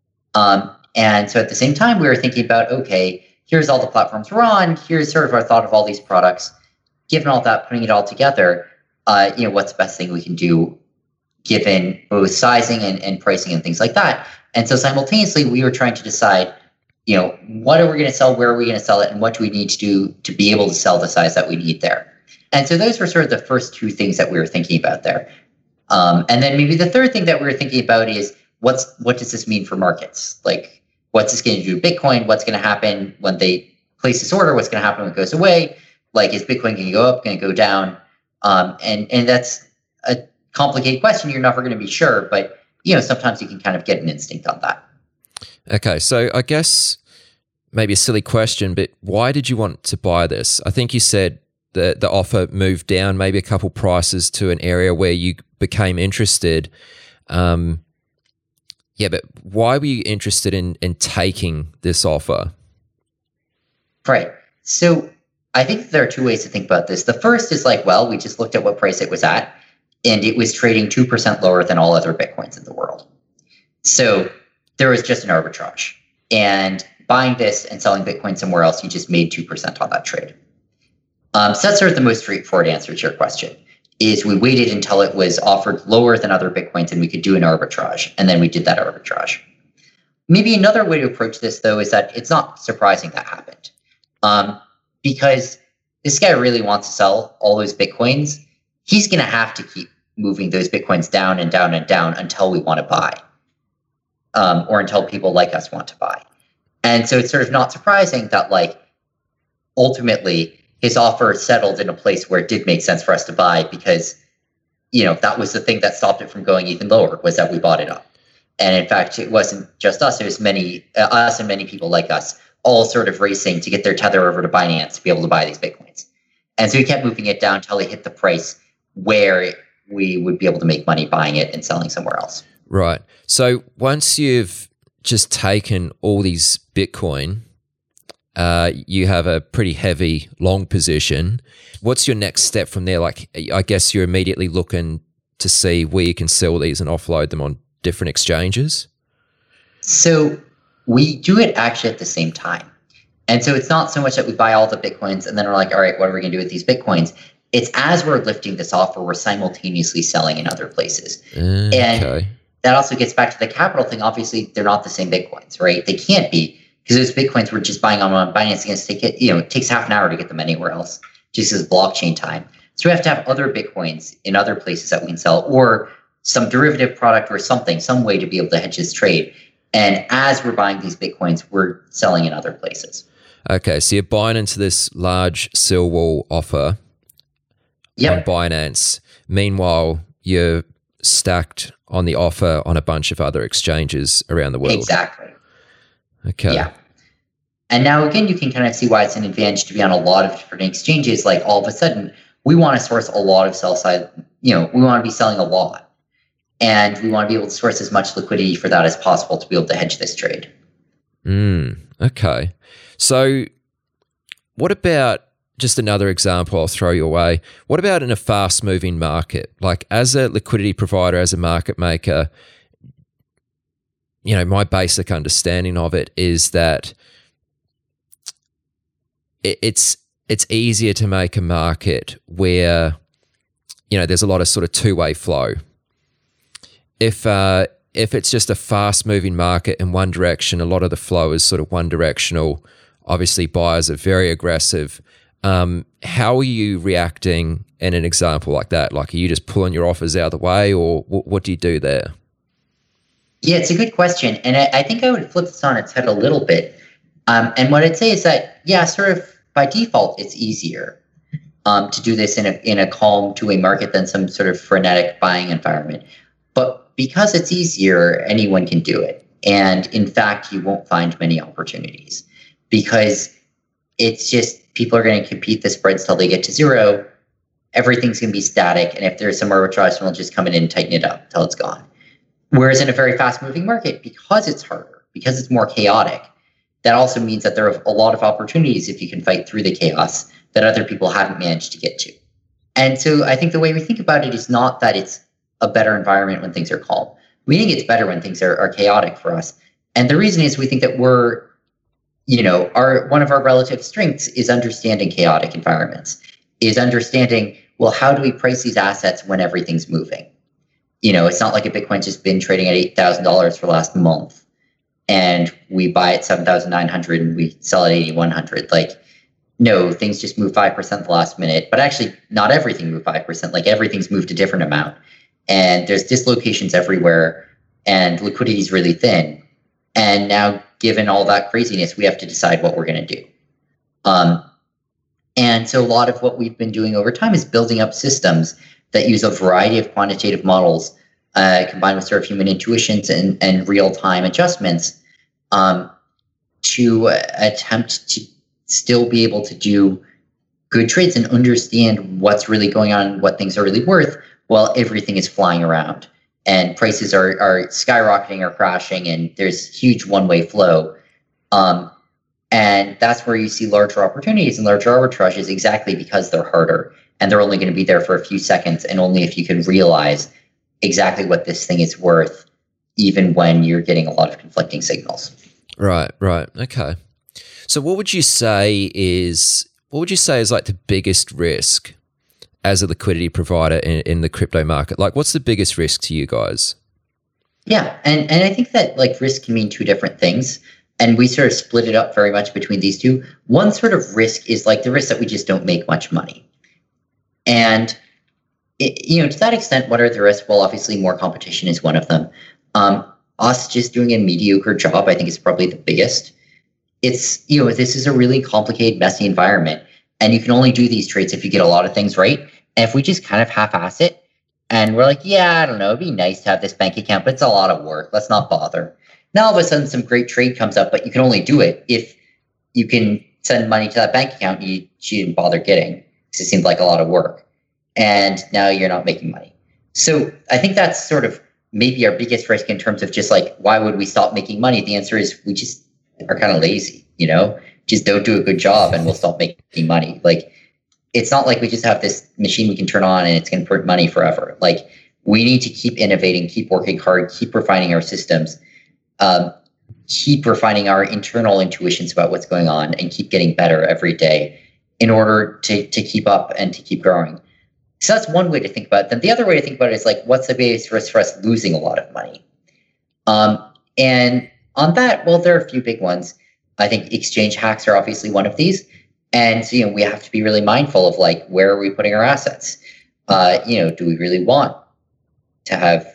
And so at the same time, we were thinking about, okay, here's all the platforms we're on. Here's sort of our thought of all these products. Given all that, putting it all together, what's the best thing we can do given both sizing and pricing and things like that. And so simultaneously, we were trying to decide, what are we going to sell? Where are we going to sell it? And what do we need to do to be able to sell the size that we need there? And so those were sort of the first two things that we were thinking about there. And then maybe the third thing that we were thinking about is what does this mean for markets? Like, what's this going to do to Bitcoin? What's going to happen when they place this order? What's going to happen when it goes away? Like, is Bitcoin going to go up, going to go down? And that's a complicated question. You're never going to be sure, but sometimes you can kind of get an instinct on that. Okay, so I guess maybe a silly question, but why did you want to buy this? I think you said the offer moved down maybe a couple prices to an area where you became interested. But why were you interested in taking this offer? Right. So I think there are two ways to think about this. The first is like, well, we just looked at what price it was at, and it was trading 2% lower than all other Bitcoins in the world. So there was just an arbitrage. And buying this and selling Bitcoin somewhere else, you just made 2% on that trade. So that's sort of the most straightforward answer to your question, is we waited until it was offered lower than other Bitcoins and we could do an arbitrage. And then we did that arbitrage. Maybe another way to approach this, though, is that it's not surprising that happened. Because this guy really wants to sell all those Bitcoins. He's going to have to keep moving those Bitcoins down and down and down until we want to buy, or until people like us want to buy. And so it's sort of not surprising that, like, ultimately his offer settled in a place where it did make sense for us to buy, because, that was the thing that stopped it from going even lower, was that we bought it up. And in fact, it wasn't just us. It was us and many people like us, all sort of racing to get their Tether over to Binance to be able to buy these Bitcoins. And so we kept moving it down until it hit the price where we would be able to make money buying it and selling somewhere else. Right. So once you've just taken all these Bitcoin, you have a pretty heavy long position. What's your next step from there? Like, I guess you're immediately looking to see where you can sell these and offload them on different exchanges? So we do it actually at the same time. And so it's not so much that we buy all the Bitcoins and then we're like, all right, what are we going to do with these Bitcoins? It's as we're lifting this offer, we're simultaneously selling in other places. And that also gets back to the capital thing. Obviously, they're not the same Bitcoins, right? They can't be, because those Bitcoins we're just buying on Binance against it takes half an hour to get them anywhere else, just as blockchain time. So we have to have other Bitcoins in other places that we can sell, or some derivative product or something, some way to be able to hedge this trade. And as we're buying these Bitcoins, we're selling in other places. Okay, so you're buying into this large sell wall offer on Binance. Meanwhile, you're stacked on the offer on a bunch of other exchanges around the world. Exactly. Okay. Yeah. And now, again, you can kind of see why it's an advantage to be on a lot of different exchanges. Like, all of a sudden, we want to source a lot of sell side, we want to be selling a lot. And we want to be able to source as much liquidity for that as possible to be able to hedge this trade. Okay. So what about, just another example I'll throw your way, what about in a fast-moving market? Like, as a liquidity provider, as a market maker, my basic understanding of it is that it's easier to make a market where, there's a lot of sort of two-way flow. If it's just a fast-moving market in one direction, a lot of the flow is sort of one-directional. Obviously, buyers are very aggressive. How are you reacting in an example like that? Like, are you just pulling your offers out of the way, or what do you do there? Yeah, it's a good question. And I think I would flip this on its head a little bit. And what I'd say is that, sort of by default, it's easier. to do this in a calm two-way market than some sort of frenetic buying environment. But because it's easier, anyone can do it. And in fact, you won't find many opportunities because it's just people are going to compete the spreads till they get to zero. Everything's going to be static. And if there's some arbitrage, we'll just come in and tighten it up till it's gone. Whereas in a very fast-moving market, because it's harder, because it's more chaotic, that also means that there are a lot of opportunities if you can fight through the chaos that other people haven't managed to get to. And so I think the way we think about it is not that it's a better environment when things are calm. We think it's better when things are chaotic for us. And the reason is we think that we're, one of our relative strengths is understanding chaotic environments, is understanding, well, how do we price these assets when everything's moving? It's not like a Bitcoin's just been trading at $8,000 for the last month and we buy at 7,900 and we sell at 8,100. Like, no, things just move 5% the last minute, but actually not everything moved 5%. Like everything's moved a different amount and there's dislocations everywhere and liquidity is really thin. And now given all that craziness, we have to decide what we're going to do. And so a lot of what we've been doing over time is building up systems that use a variety of quantitative models combined with sort of human intuitions and real-time adjustments to attempt to still be able to do good trades and understand what's really going on and what things are really worth while everything is flying around and prices are skyrocketing or crashing and there's huge one-way flow. And that's where you see larger opportunities and larger arbitrages exactly because they're harder and they're only going to be there for a few seconds and only if you can realize exactly what this thing is worth, even when you're getting a lot of conflicting signals. Right. Okay. So what would you say is like the biggest risk as a liquidity provider in the crypto market? Like what's the biggest risk to you guys? Yeah. And I think that like risk can mean two different things. And we sort of split it up very much between these two. One sort of risk is like the risk that we just don't make much money. And, to that extent, what are the risks? Well, obviously more competition is one of them. Us just doing a mediocre job, I think is probably the biggest. It's, this is a really complicated, messy environment. And you can only do these trades if you get a lot of things right. And if we just kind of half-ass it and we're like, yeah, I don't know, it'd be nice to have this bank account, but it's a lot of work. Let's not bother. Now, all of a sudden, some great trade comes up, but you can only do it if you can send money to that bank account you didn't bother getting because it seemed like a lot of work. And now you're not making money. So I think that's sort of maybe our biggest risk in terms of just like, why would we stop making money? The answer is we just are kind of lazy, just don't do a good job and we'll stop making money. Like, it's not like we just have this machine we can turn on and it's going to print money forever. Like, we need to keep innovating, keep working hard, keep refining our systems. Keep refining our internal intuitions about what's going on and keep getting better every day in order to keep up and to keep growing. So that's one way to think about it. Then the other way to think about it is like, what's the biggest risk for us losing a lot of money? And on that, well, there are a few big ones. I think exchange hacks are obviously one of these. And so, we have to be really mindful of like, where are we putting our assets? Do we really want to have,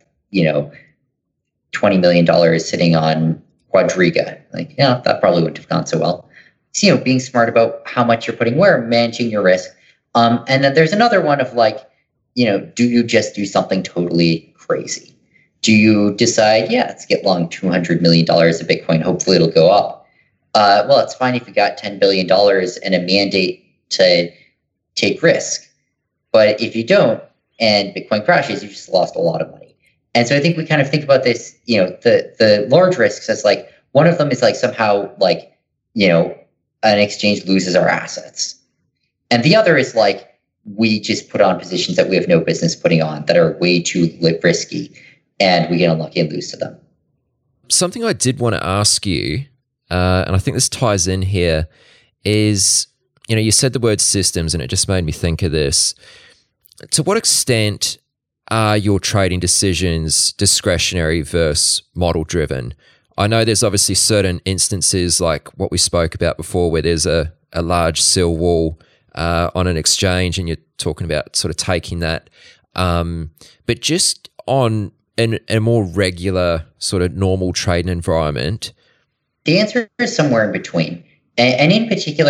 $20 million sitting on Quadriga? Like, that probably wouldn't have gone so well. So, being smart about how much you're putting where, managing your risk. And then there's another one of like, do you just do something totally crazy? Do you decide, let's get long $200 million of Bitcoin. Hopefully it'll go up. Well, it's fine if you got $10 billion and a mandate to take risk. But if you don't and Bitcoin crashes, you just lost a lot of money. And so I think we kind of think about this, the large risks as like, one of them is like somehow like, an exchange loses our assets. And the other is like, we just put on positions that we have no business putting on that are way too risky and we get unlucky and lose to them. Something I did want to ask you, and I think this ties in here, is, you said the word systems and it just made me think of this. To what extent are your trading decisions discretionary versus model driven? I know there's obviously certain instances like what we spoke about before where there's a large sell wall on an exchange and you're talking about sort of taking that. But just on a more regular sort of normal trading environment? The answer is somewhere in between. And in particular,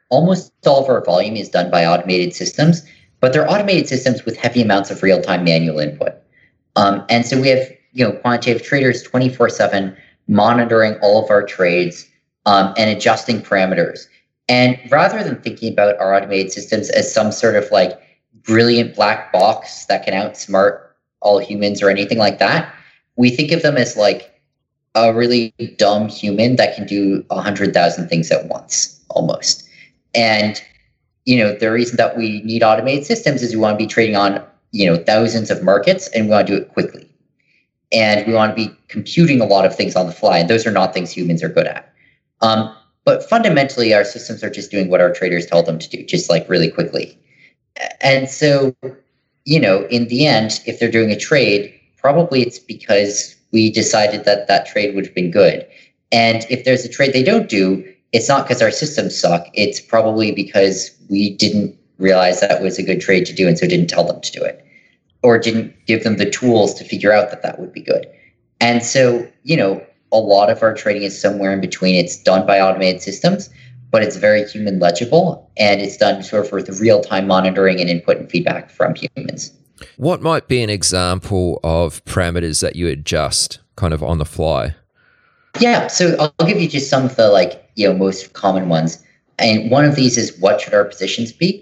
almost all of our volume is done by automated systems, but they're automated systems with heavy amounts of real-time manual input. And so we have, quantitative traders 24/7 monitoring all of our trades and adjusting parameters. And rather than thinking about our automated systems as some sort of like brilliant black box that can outsmart all humans or anything like that, we think of them as like a really dumb human that can do 100,000 things at once, almost. And, the reason that we need automated systems is we want to be trading on, thousands of markets, and we want to do it quickly. And we want to be computing a lot of things on the fly, and those are not things humans are good at. But fundamentally, our systems are just doing what our traders tell them to do, just like really quickly. And so, in the end, if they're doing a trade, probably it's because we decided that that trade would have been good. And if there's a trade they don't do, it's not because our systems suck. It's probably because we didn't realize that was a good trade to do, and so didn't tell them to do it, or didn't give them the tools to figure out that that would be good. And so, a lot of our trading is somewhere in between. It's done by automated systems, but it's very human legible, and it's done sort of with real-time monitoring and input and feedback from humans. What might be an example of parameters that you adjust kind of on the fly? Yeah, so I'll give you just some of the most common ones. And one of these is, what should our positions be?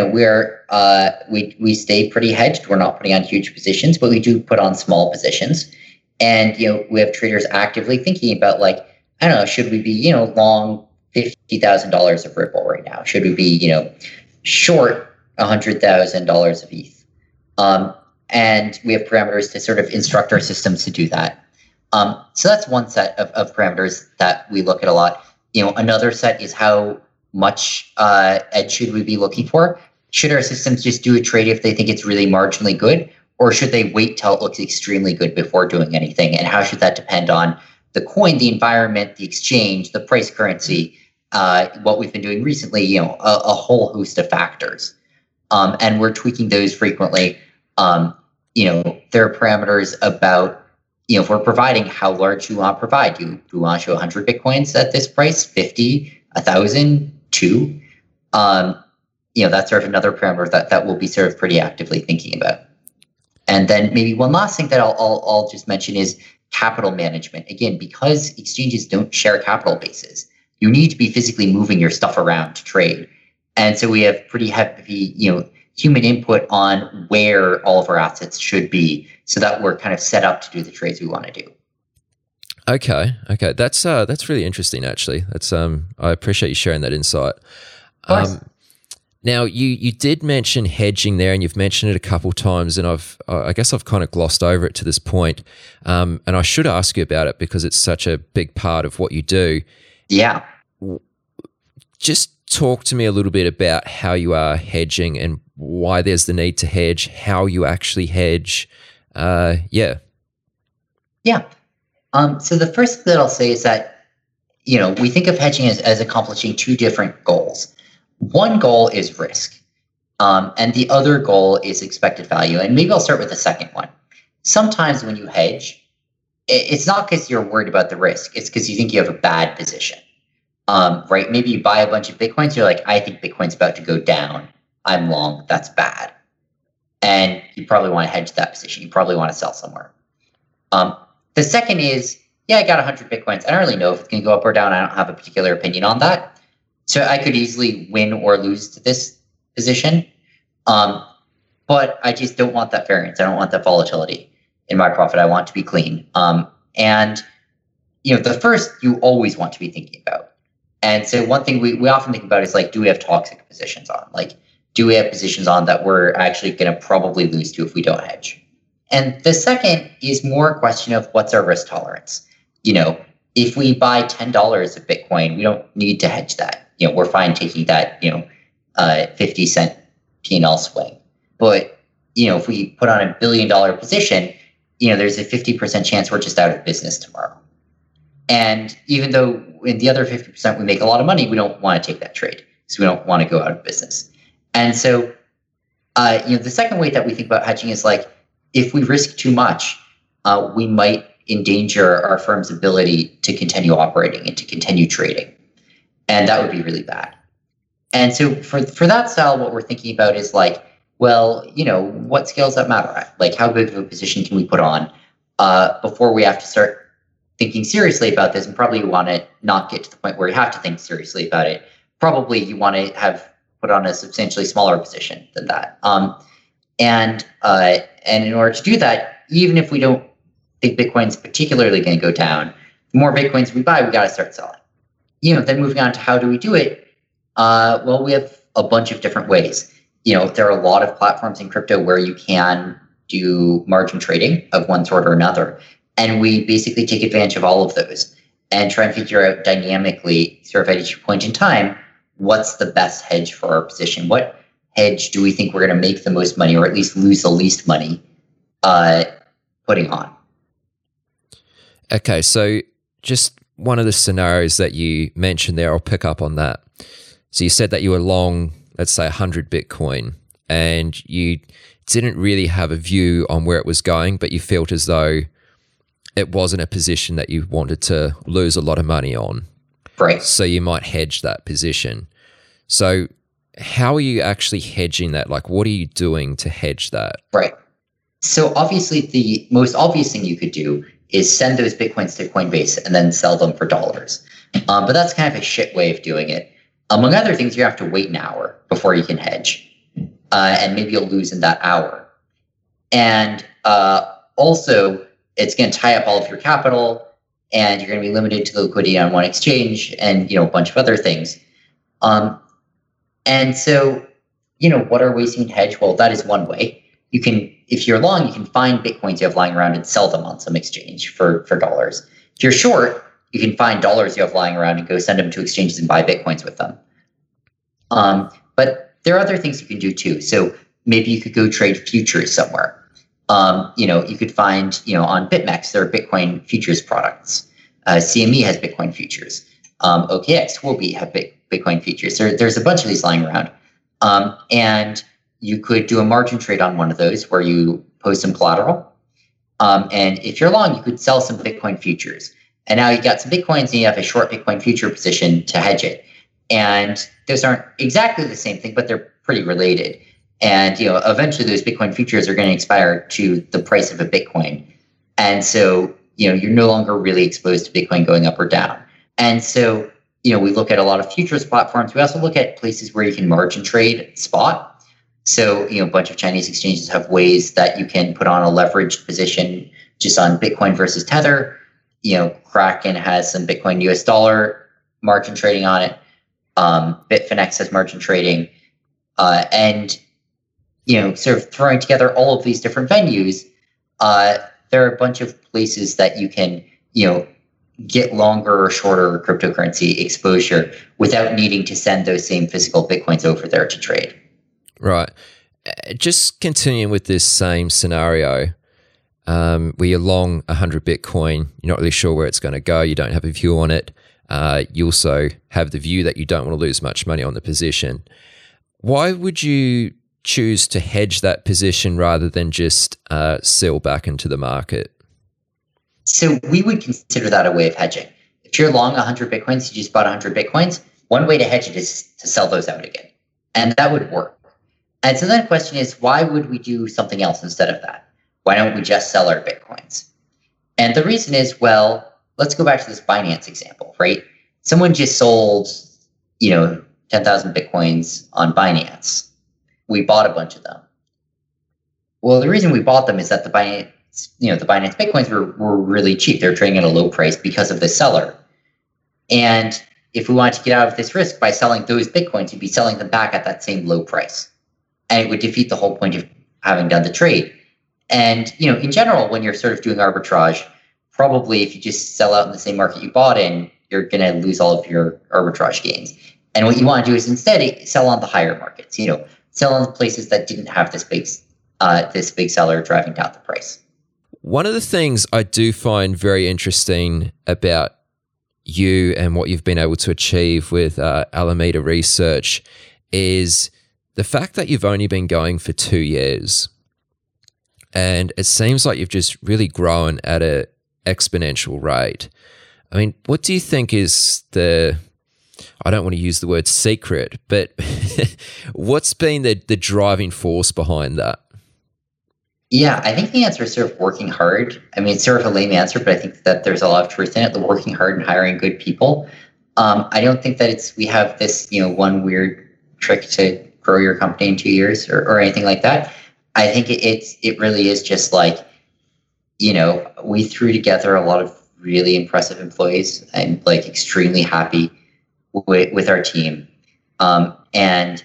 We stay pretty hedged. We're not putting on huge positions, but we do put on small positions. And we have traders actively thinking about should we be long $50,000 of Ripple right now? Should we be short $100,000 of ETH? And we have parameters to sort of instruct our systems to do that. So that's one set of parameters that we look at a lot. Another set is how much edge should we be looking for? Should our systems just do a trade if they think it's really marginally good? Or should they wait till it looks extremely good before doing anything? And how should that depend on the coin, the environment, the exchange, the price currency, what we've been doing recently, a whole host of factors. And we're tweaking those frequently. There are parameters about, if we're providing, how large do we want to provide? Do we want to show 100 Bitcoins at this price, 50, 1,000, 2? That's sort of another parameter that we'll be sort of pretty actively thinking about. And then maybe one last thing that I'll just mention is capital management. Again, because exchanges don't share capital bases, you need to be physically moving your stuff around to trade. And so we have pretty heavy, human input on where all of our assets should be, so that we're kind of set up to do the trades we want to do. Okay. That's really interesting, actually. That's I appreciate you sharing that insight. Now, you did mention hedging there, and you've mentioned it a couple times, and I guess I've kind of glossed over it to this point. And I should ask you about it because it's such a big part of what you do. Yeah. Just talk to me a little bit about how you are hedging and why there's the need to hedge, how you actually hedge. Yeah. So the first thing that I'll say is that, we think of hedging as accomplishing two different goals. One goal is risk, and the other goal is expected value. And maybe I'll start with the second one. Sometimes when you hedge, it's not because you're worried about the risk. It's because you think you have a bad position, right? Maybe you buy a bunch of Bitcoins. You're like, I think Bitcoin's about to go down. I'm long. That's bad. And you probably want to hedge that position. You probably want to sell somewhere. The second is, I got 100 Bitcoins. I don't really know if it's going to go up or down. I don't have a particular opinion on that. So I could easily win or lose to this position. But I just don't want that variance. I don't want that volatility in my profit. I want to be clean. And the first you always want to be thinking about. And so one thing we often think about is do we have toxic positions on? Do we have positions on that we're actually going to probably lose to if we don't hedge? And the second is more a question of what's our risk tolerance. If we buy $10 of Bitcoin, we don't need to hedge that. We're fine taking that, 50-cent P&L swing. But, if we put on $1 billion position, there's a 50% chance we're just out of business tomorrow. And even though in the other 50% we make a lot of money, we don't want to take that trade because we don't want to go out of business. And so, the second way that we think about hedging is if we risk too much, we might endanger our firm's ability to continue operating and to continue trading. And that would be really bad. And so for that style, what we're thinking about is like, well, what scales that matter at? Like, how big of a position can we put on before we have to start thinking seriously about this? And probably you want to not get to the point where you have to think seriously about it. Probably you want to have put on a substantially smaller position than that. And in order to do that, even if we don't think Bitcoin's particularly going to go down, the more Bitcoins we buy, we got to start selling. Then moving on to how do we do it? Well, we have a bunch of different ways. There are a lot of platforms in crypto where you can do margin trading of one sort or another. And we basically take advantage of all of those and try and figure out dynamically, sort of at each point in time, what's the best hedge for our position? What hedge do we think we're going to make the most money, or at least lose the least money putting on? Okay, so just one of the scenarios that you mentioned there, I'll pick up on that. So you said that you were long, let's say 100 Bitcoin, and you didn't really have a view on where it was going, but you felt as though it wasn't a position that you wanted to lose a lot of money on. Right. So you might hedge that position. So how are you actually hedging that? Like, what are you doing to hedge that? Right. So obviously the most obvious thing you could do is send those Bitcoins to Coinbase and then sell them for dollars. But that's kind of a shit way of doing it. Among other things, you have to wait an hour before you can hedge. And maybe you'll lose in that hour. And also, it's going to tie up all of your capital, and you're going to be limited to the liquidity on one exchange, and a bunch of other things. And so, what are ways you can hedge? Well, that is one way. You can, if you're long, you can find Bitcoins you have lying around and sell them on some exchange for dollars. If you're short, you can find dollars you have lying around and go send them to exchanges and buy Bitcoins with them. But there are other things you can do too. So maybe you could go trade futures somewhere. You could find, on BitMEX, there are Bitcoin futures products. CME has Bitcoin futures. OKX, Huobi have Bitcoin futures. There's a bunch of these lying around. And you could do a margin trade on one of those where you post some collateral. And if you're long, you could sell some Bitcoin futures. And now you got some Bitcoins and you have a short Bitcoin future position to hedge it. And those aren't exactly the same thing, but they're pretty related. And, eventually those Bitcoin futures are going to expire to the price of a Bitcoin. And so, you're no longer really exposed to Bitcoin going up or down. And so, we look at a lot of futures platforms. We also look at places where you can margin trade spot. So, a bunch of Chinese exchanges have ways that you can put on a leveraged position just on Bitcoin versus Tether. Kraken has some Bitcoin US dollar margin trading on it. Bitfinex has margin trading. And sort of throwing together all of these different venues, there are a bunch of places that you can, get longer or shorter cryptocurrency exposure without needing to send those same physical Bitcoins over there to trade. Right. Just continuing with this same scenario, where you're long 100 Bitcoin, you're not really sure where it's going to go, you don't have a view on it. You also have the view that you don't want to lose much money on the position. Why would you choose to hedge that position rather than just sell back into the market? So we would consider that a way of hedging. If you're long 100 Bitcoins, you just bought 100 Bitcoins, one way to hedge it is to sell those out again. And that would work. And so then the question is, why would we do something else instead of that? Why don't we just sell our Bitcoins? And the reason is, well, let's go back to this Binance example, right? Someone just sold, 10,000 Bitcoins on Binance. We bought a bunch of them. Well, the reason we bought them is that the Binance Bitcoins were really cheap. They're trading at a low price because of the seller. And if we wanted to get out of this risk by selling those Bitcoins, you'd be selling them back at that same low price. And it would defeat the whole point of having done the trade. And, in general, when you're sort of doing arbitrage, probably if you just sell out in the same market you bought in, you're going to lose all of your arbitrage gains. And what you want to do is instead sell on the higher markets, sell on the places that didn't have this big seller driving down the price. One of the things I do find very interesting about you and what you've been able to achieve with Alameda Research is the fact that you've only been going for 2 years. And it seems like you've just really grown at an exponential rate. I mean, what do you think is I don't want to use the word secret, but what's been the driving force behind that? Yeah, I think the answer is sort of working hard. I mean, it's sort of a lame answer, but I think that there's a lot of truth in it. The working hard and hiring good people. I don't think that we have this, one weird trick to grow your company in 2 years or anything like that. I think it really is just like, we threw together a lot of really impressive employees. I'm like extremely happy with our team. And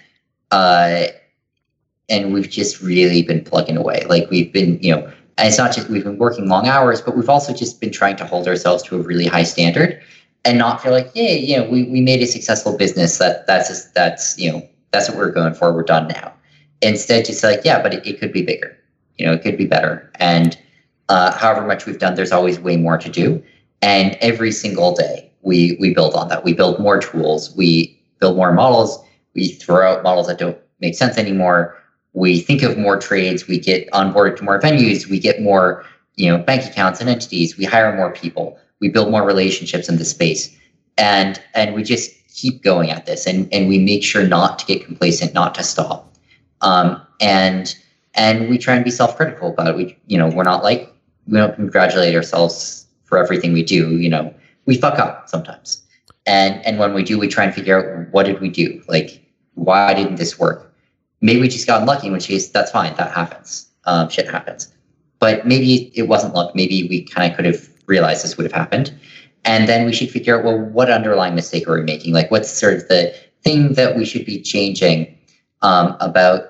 we've just really been plugging away. Like we've been, and it's not just we've been working long hours, but we've also just been trying to hold ourselves to a really high standard and not feel like, we made a successful business. That's what we're going for. We're done now. Instead, just like, but it could be bigger. It could be better. And however much we've done, there's always way more to do. And every single day we build on that. We build more tools. We build more models. We throw out models that don't make sense anymore. We think of more trades. We get onboarded to more venues. We get more, bank accounts and entities. We hire more people. We build more relationships in the space. And we just keep going at this. And we make sure not to get complacent, not to stop. And we try and be self-critical about it. We're not like, we don't congratulate ourselves for everything we do. We fuck up sometimes. And when we do, we try and figure out, what did we do? Like, why didn't this work? Maybe we just got unlucky, in which case that's fine. That happens. Shit happens. But maybe it wasn't luck. Maybe we kind of could have realized this would have happened. And then we should figure out, well, what underlying mistake are we making? Like, what's sort of the thing that we should be changing about,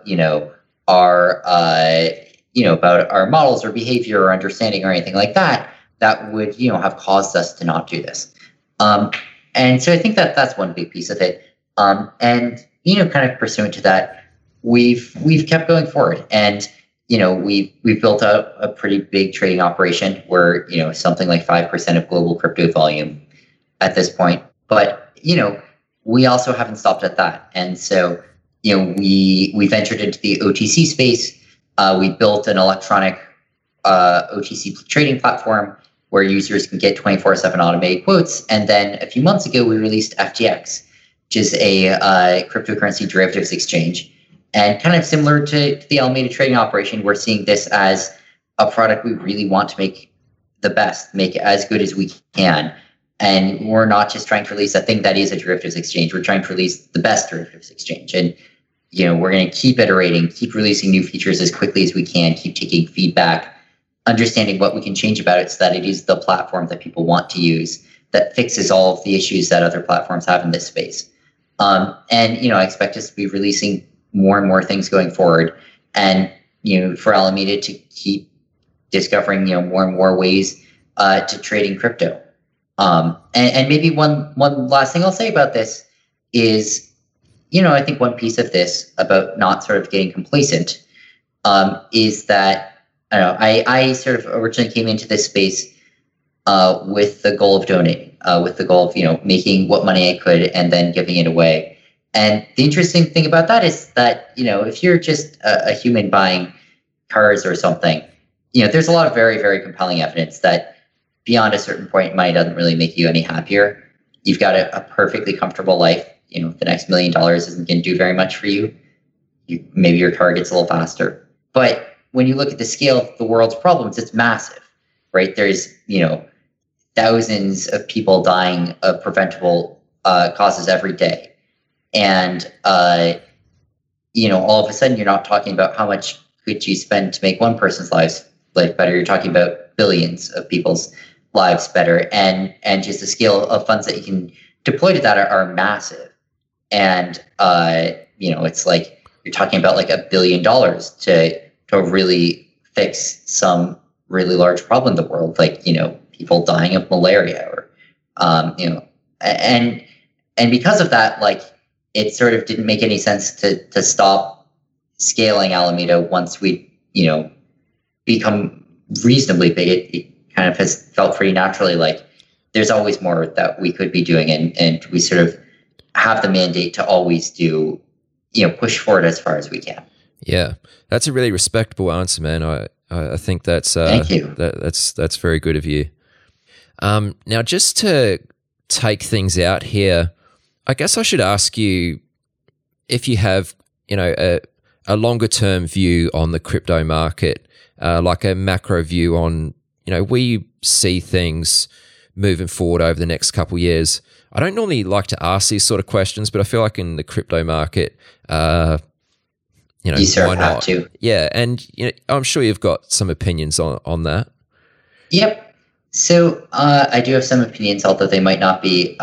about our models or behavior or understanding or anything like that, that would, have caused us to not do this. And so I think that that's one big piece of it. And, kind of pursuant to that, we've kept going forward, and we've built out a pretty big trading operation. We're something like 5% of global crypto volume at this point. But we also haven't stopped at that, and so we've entered into the OTC space. We built an electronic OTC trading platform where users can get 24/7 automated quotes. And then a few months ago, we released FTX, which is a cryptocurrency derivatives exchange. And kind of similar to the Alameda trading operation, we're seeing this as a product we really want to make the best, make it as good as we can. And we're not just trying to release a thing that is a derivatives exchange. We're trying to release the best derivatives exchange. And, we're going to keep iterating, keep releasing new features as quickly as we can, keep taking feedback, understanding what we can change about it so that it is the platform that people want to use, that fixes all of the issues that other platforms have in this space. And I expect us to be releasing more and more things going forward, and for Alameda to keep discovering more and more ways to trading crypto. And maybe one last thing I'll say about this is, I think one piece of this about not sort of getting complacent is that I sort of originally came into this space with the goal of donating, with the goal of making what money I could and then giving it away. And the interesting thing about that is that, if you're just a human buying cars or something, there's a lot of very, very compelling evidence that beyond a certain point, money doesn't really make you any happier. You've got a perfectly comfortable life. The next $1 million isn't going to do very much for you. Maybe your car gets a little faster. But when you look at the scale of the world's problems, it's massive, right? There's, thousands of people dying of preventable causes every day. And, all of a sudden you're not talking about how much could you spend to make one person's life better. You're talking about billions of people's lives better. And just the scale of funds that you can deploy to that are massive. And, it's like you're talking about like $1 billion to really fix some really large problem in the world, like, people dying of malaria or, and because of that, like, it sort of didn't make any sense to stop scaling Alameda once we, become reasonably big. It kind of has felt pretty naturally like there's always more that we could be doing, and we sort of have the mandate to always do, push forward as far as we can. Yeah, that's a really respectable answer, man. I think that's thank you. That's very good of you. Now, just to take things out here, I guess I should ask you if you have, a longer term view on the crypto market, like a macro view on, where you see things moving forward over the next couple of years. I don't normally like to ask these sort of questions, but I feel like in the crypto market, you sort why of not? have to. Yeah, and I'm sure you've got some opinions on that. Yep. So I do have some opinions, although they might not be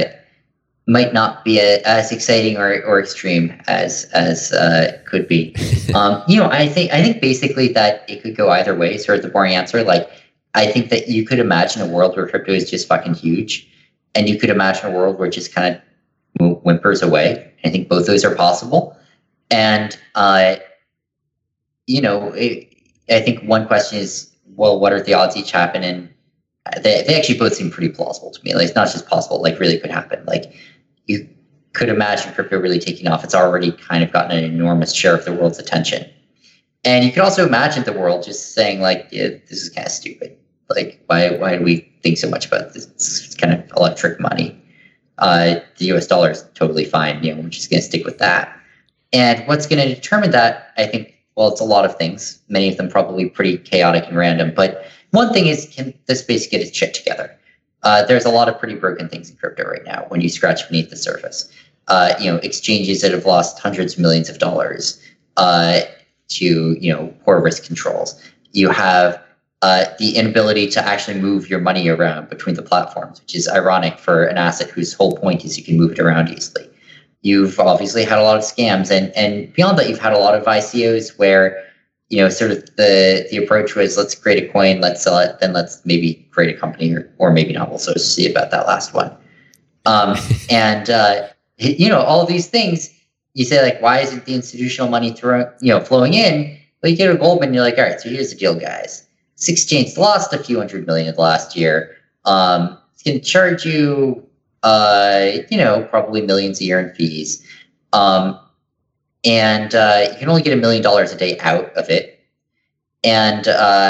as exciting or extreme as could be. I think basically that it could go either way. Sort of the boring answer. Like, I think that you could imagine a world where crypto is just fucking huge, and you could imagine a world where it just kind of whimpers away. I think both those are possible. And I think one question is, well, what are the odds each happen? And they actually both seem pretty plausible to me. Like, it's not just possible, like really could happen. Like, you could imagine crypto really taking off. It's already kind of gotten an enormous share of the world's attention. And you could also imagine the world just saying, like, yeah, this is kind of stupid. Like, why do we think so much about this? It's kind of electric money. The US dollar is totally fine. We're just going to stick with that. And what's going to determine that, I think, well, it's a lot of things, many of them probably pretty chaotic and random. But one thing is, can the space get its shit together? There's a lot of pretty broken things in crypto right now when you scratch beneath the surface. Exchanges that have lost hundreds of millions of dollars to poor risk controls. You have the inability to actually move your money around between the platforms, which is ironic for an asset whose whole point is you can move it around easily. You've obviously had a lot of scams, and beyond that, you've had a lot of ICOs where, sort of the approach was, let's create a coin, let's sell it, then let's maybe create a company, or maybe not. We'll sort of see about that last one. All of these things, you say, like, why isn't the institutional money flowing in? Well, you get a Goldman, you're like, all right, so here's the deal, guys. This exchange lost a few $100 million last year. It's going to charge you, probably millions a year in fees. And you can only get $1 million a day out of it. And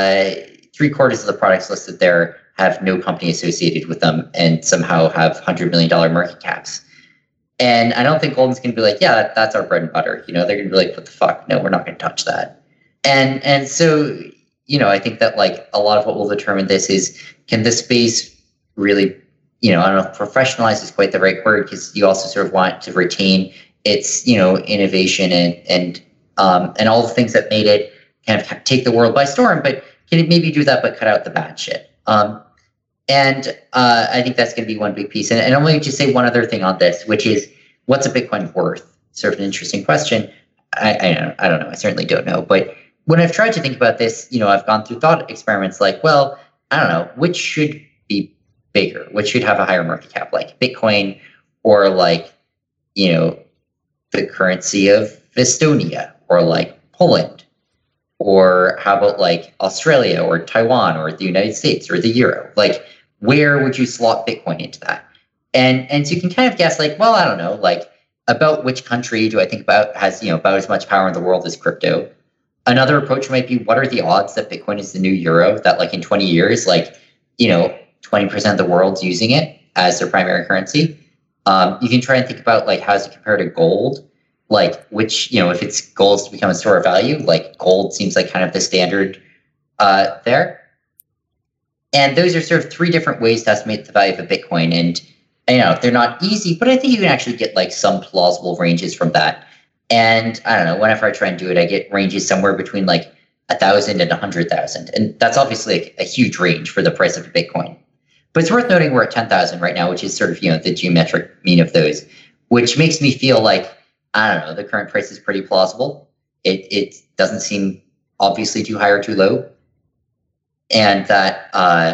3/4 of the products listed there have no company associated with them and somehow have $100 million market caps. And I don't think Goldman's going to be like, yeah, that's our bread and butter. They're going to be like, what the fuck? No, we're not going to touch that. And so, I think that, like, a lot of what will determine this is, can this space really, I don't know if professionalize is quite the right word, because you also sort of want to retain its, innovation and all the things that made it kind of take the world by storm, but can it maybe do that but cut out the bad shit? And I think that's going to be one big piece. And I'm going to just say one other thing on this, which is, what's a Bitcoin worth? Sort of an interesting question. I don't know. I certainly don't know. But when I've tried to think about this, I've gone through thought experiments like, well, I don't know, which should be bigger? Which should have a higher market cap, like Bitcoin, or like, the currency of Estonia, or like Poland, or how about like Australia or Taiwan or the United States or the euro? Like, where would you slot Bitcoin into that? And so you can kind of guess, like, well, I don't know, like, about which country do I think about has, about as much power in the world as crypto? Another approach might be, what are the odds that Bitcoin is the new euro, that like in 20 years, like, 20% of the world's using it as their primary currency? You can try and think about, like, how does it compare to gold? Like, which, if it's gold's to become a store of value, like gold seems like kind of the standard there. And those are sort of three different ways to estimate the value of a Bitcoin. And, they're not easy, but I think you can actually get like some plausible ranges from that. And I don't know, whenever I try and do it, I get ranges somewhere between like 1,000 and 100,000. And that's obviously a huge range for the price of a Bitcoin. But it's worth noting we're at 10,000 right now, which is sort of, the geometric mean of those, which makes me feel like, I don't know, the current price is pretty plausible. It doesn't seem obviously too high or too low. And that,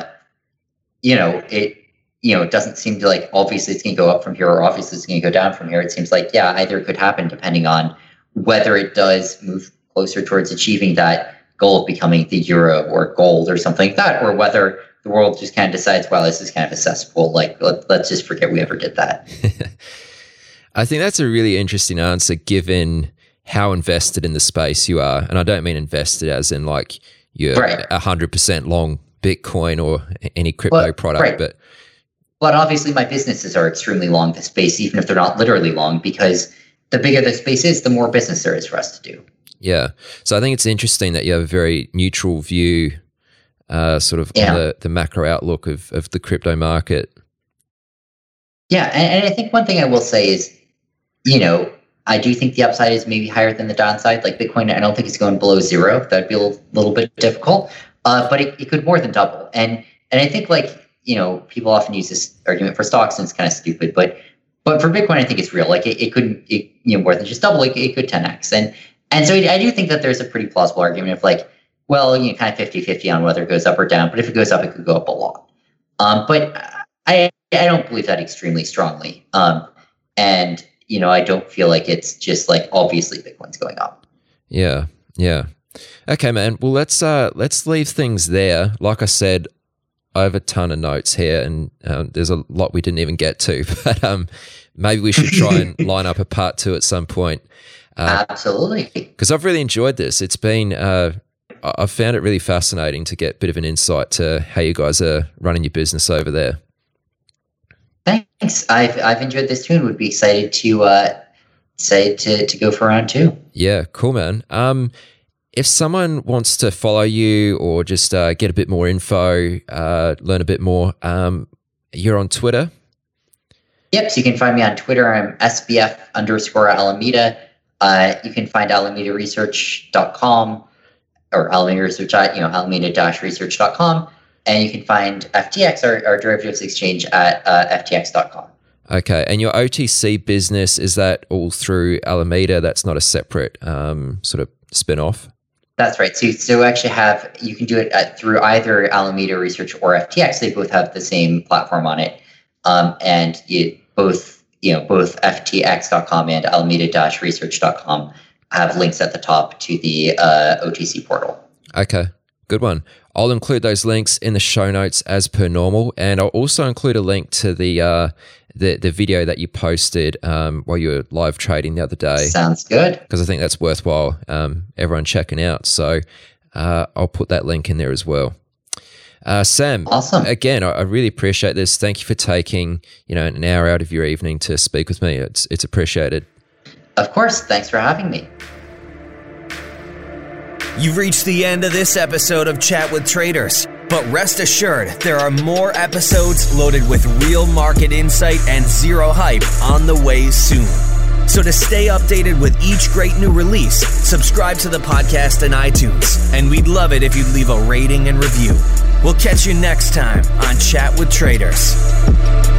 it doesn't seem to, like, obviously it's going to go up from here, or obviously it's going to go down from here. It seems like, yeah, either could happen depending on whether it does move closer towards achieving that goal of becoming the euro or gold or something like that, or whether the world just kind of decides, well, this is kind of a cesspool. Like, let's just forget we ever did that. I think that's a really interesting answer, given how invested in the space you are. And I don't mean invested as in like you're 100% long Bitcoin or any crypto product, but But obviously my businesses are extremely long the space, even if they're not literally long, because the bigger the space is, the more business there is for us to do. Yeah. So I think it's interesting that you have a very neutral view sort of on the macro outlook of the crypto market. Yeah. And I think one thing I will say is, I do think the upside is maybe higher than the downside. Like Bitcoin, I don't think it's going below zero. That'd be a little bit difficult, but it could more than double. And I think people often use this argument for stocks, and it's kind of stupid, but for Bitcoin, I think it's real. Like it couldn't, more than just double. It could 10x. And so I do think that there's a pretty plausible argument of kind of 50-50 on whether it goes up or down. But if it goes up, it could go up a lot. But I don't believe that extremely strongly. And I don't feel like it's just obviously Bitcoin's going up. Yeah. Yeah. Okay, man. Well, let's leave things there. Like I said, I have a ton of notes here, and there's a lot we didn't even get to, but maybe we should try and line up a part 2 at some point. Absolutely. Because I've really enjoyed this. It's been, I've found it really fascinating to get a bit of an insight to how you guys are running your business over there. Thanks. I've enjoyed this too, and would be excited to go for round 2. Yeah, cool, man. If someone wants to follow you or just get a bit more info, learn a bit more, you're on Twitter? Yep. So you can find me on Twitter. I'm SBF_Alameda. You can find AlamidaResearch.com or Alameda Research at, Alameda-research.com. And you can find FTX, our derivatives exchange, at FTX.com. Okay. And your OTC business, is that all through Alameda? That's not a separate sort of spin-off? That's right. So actually you can do it through either Alameda Research or FTX. They both have the same platform on it. And both FTX.com and Alameda-research.com have links at the top to the OTC portal. Okay, good one. I'll include those links in the show notes as per normal, and I'll also include a link to the video that you posted while you were live trading the other day. Sounds good. Because I think that's worthwhile everyone checking out. So I'll put that link in there as well. Sam, awesome. Again, I really appreciate this. Thank you for taking an hour out of your evening to speak with me. It's appreciated. Of course. Thanks for having me. You've reached the end of this episode of Chat with Traders, but rest assured there are more episodes loaded with real market insight and zero hype on the way soon. So to stay updated with each great new release, subscribe to the podcast in iTunes, and we'd love it if you'd leave a rating and review. We'll catch you next time on Chat with Traders.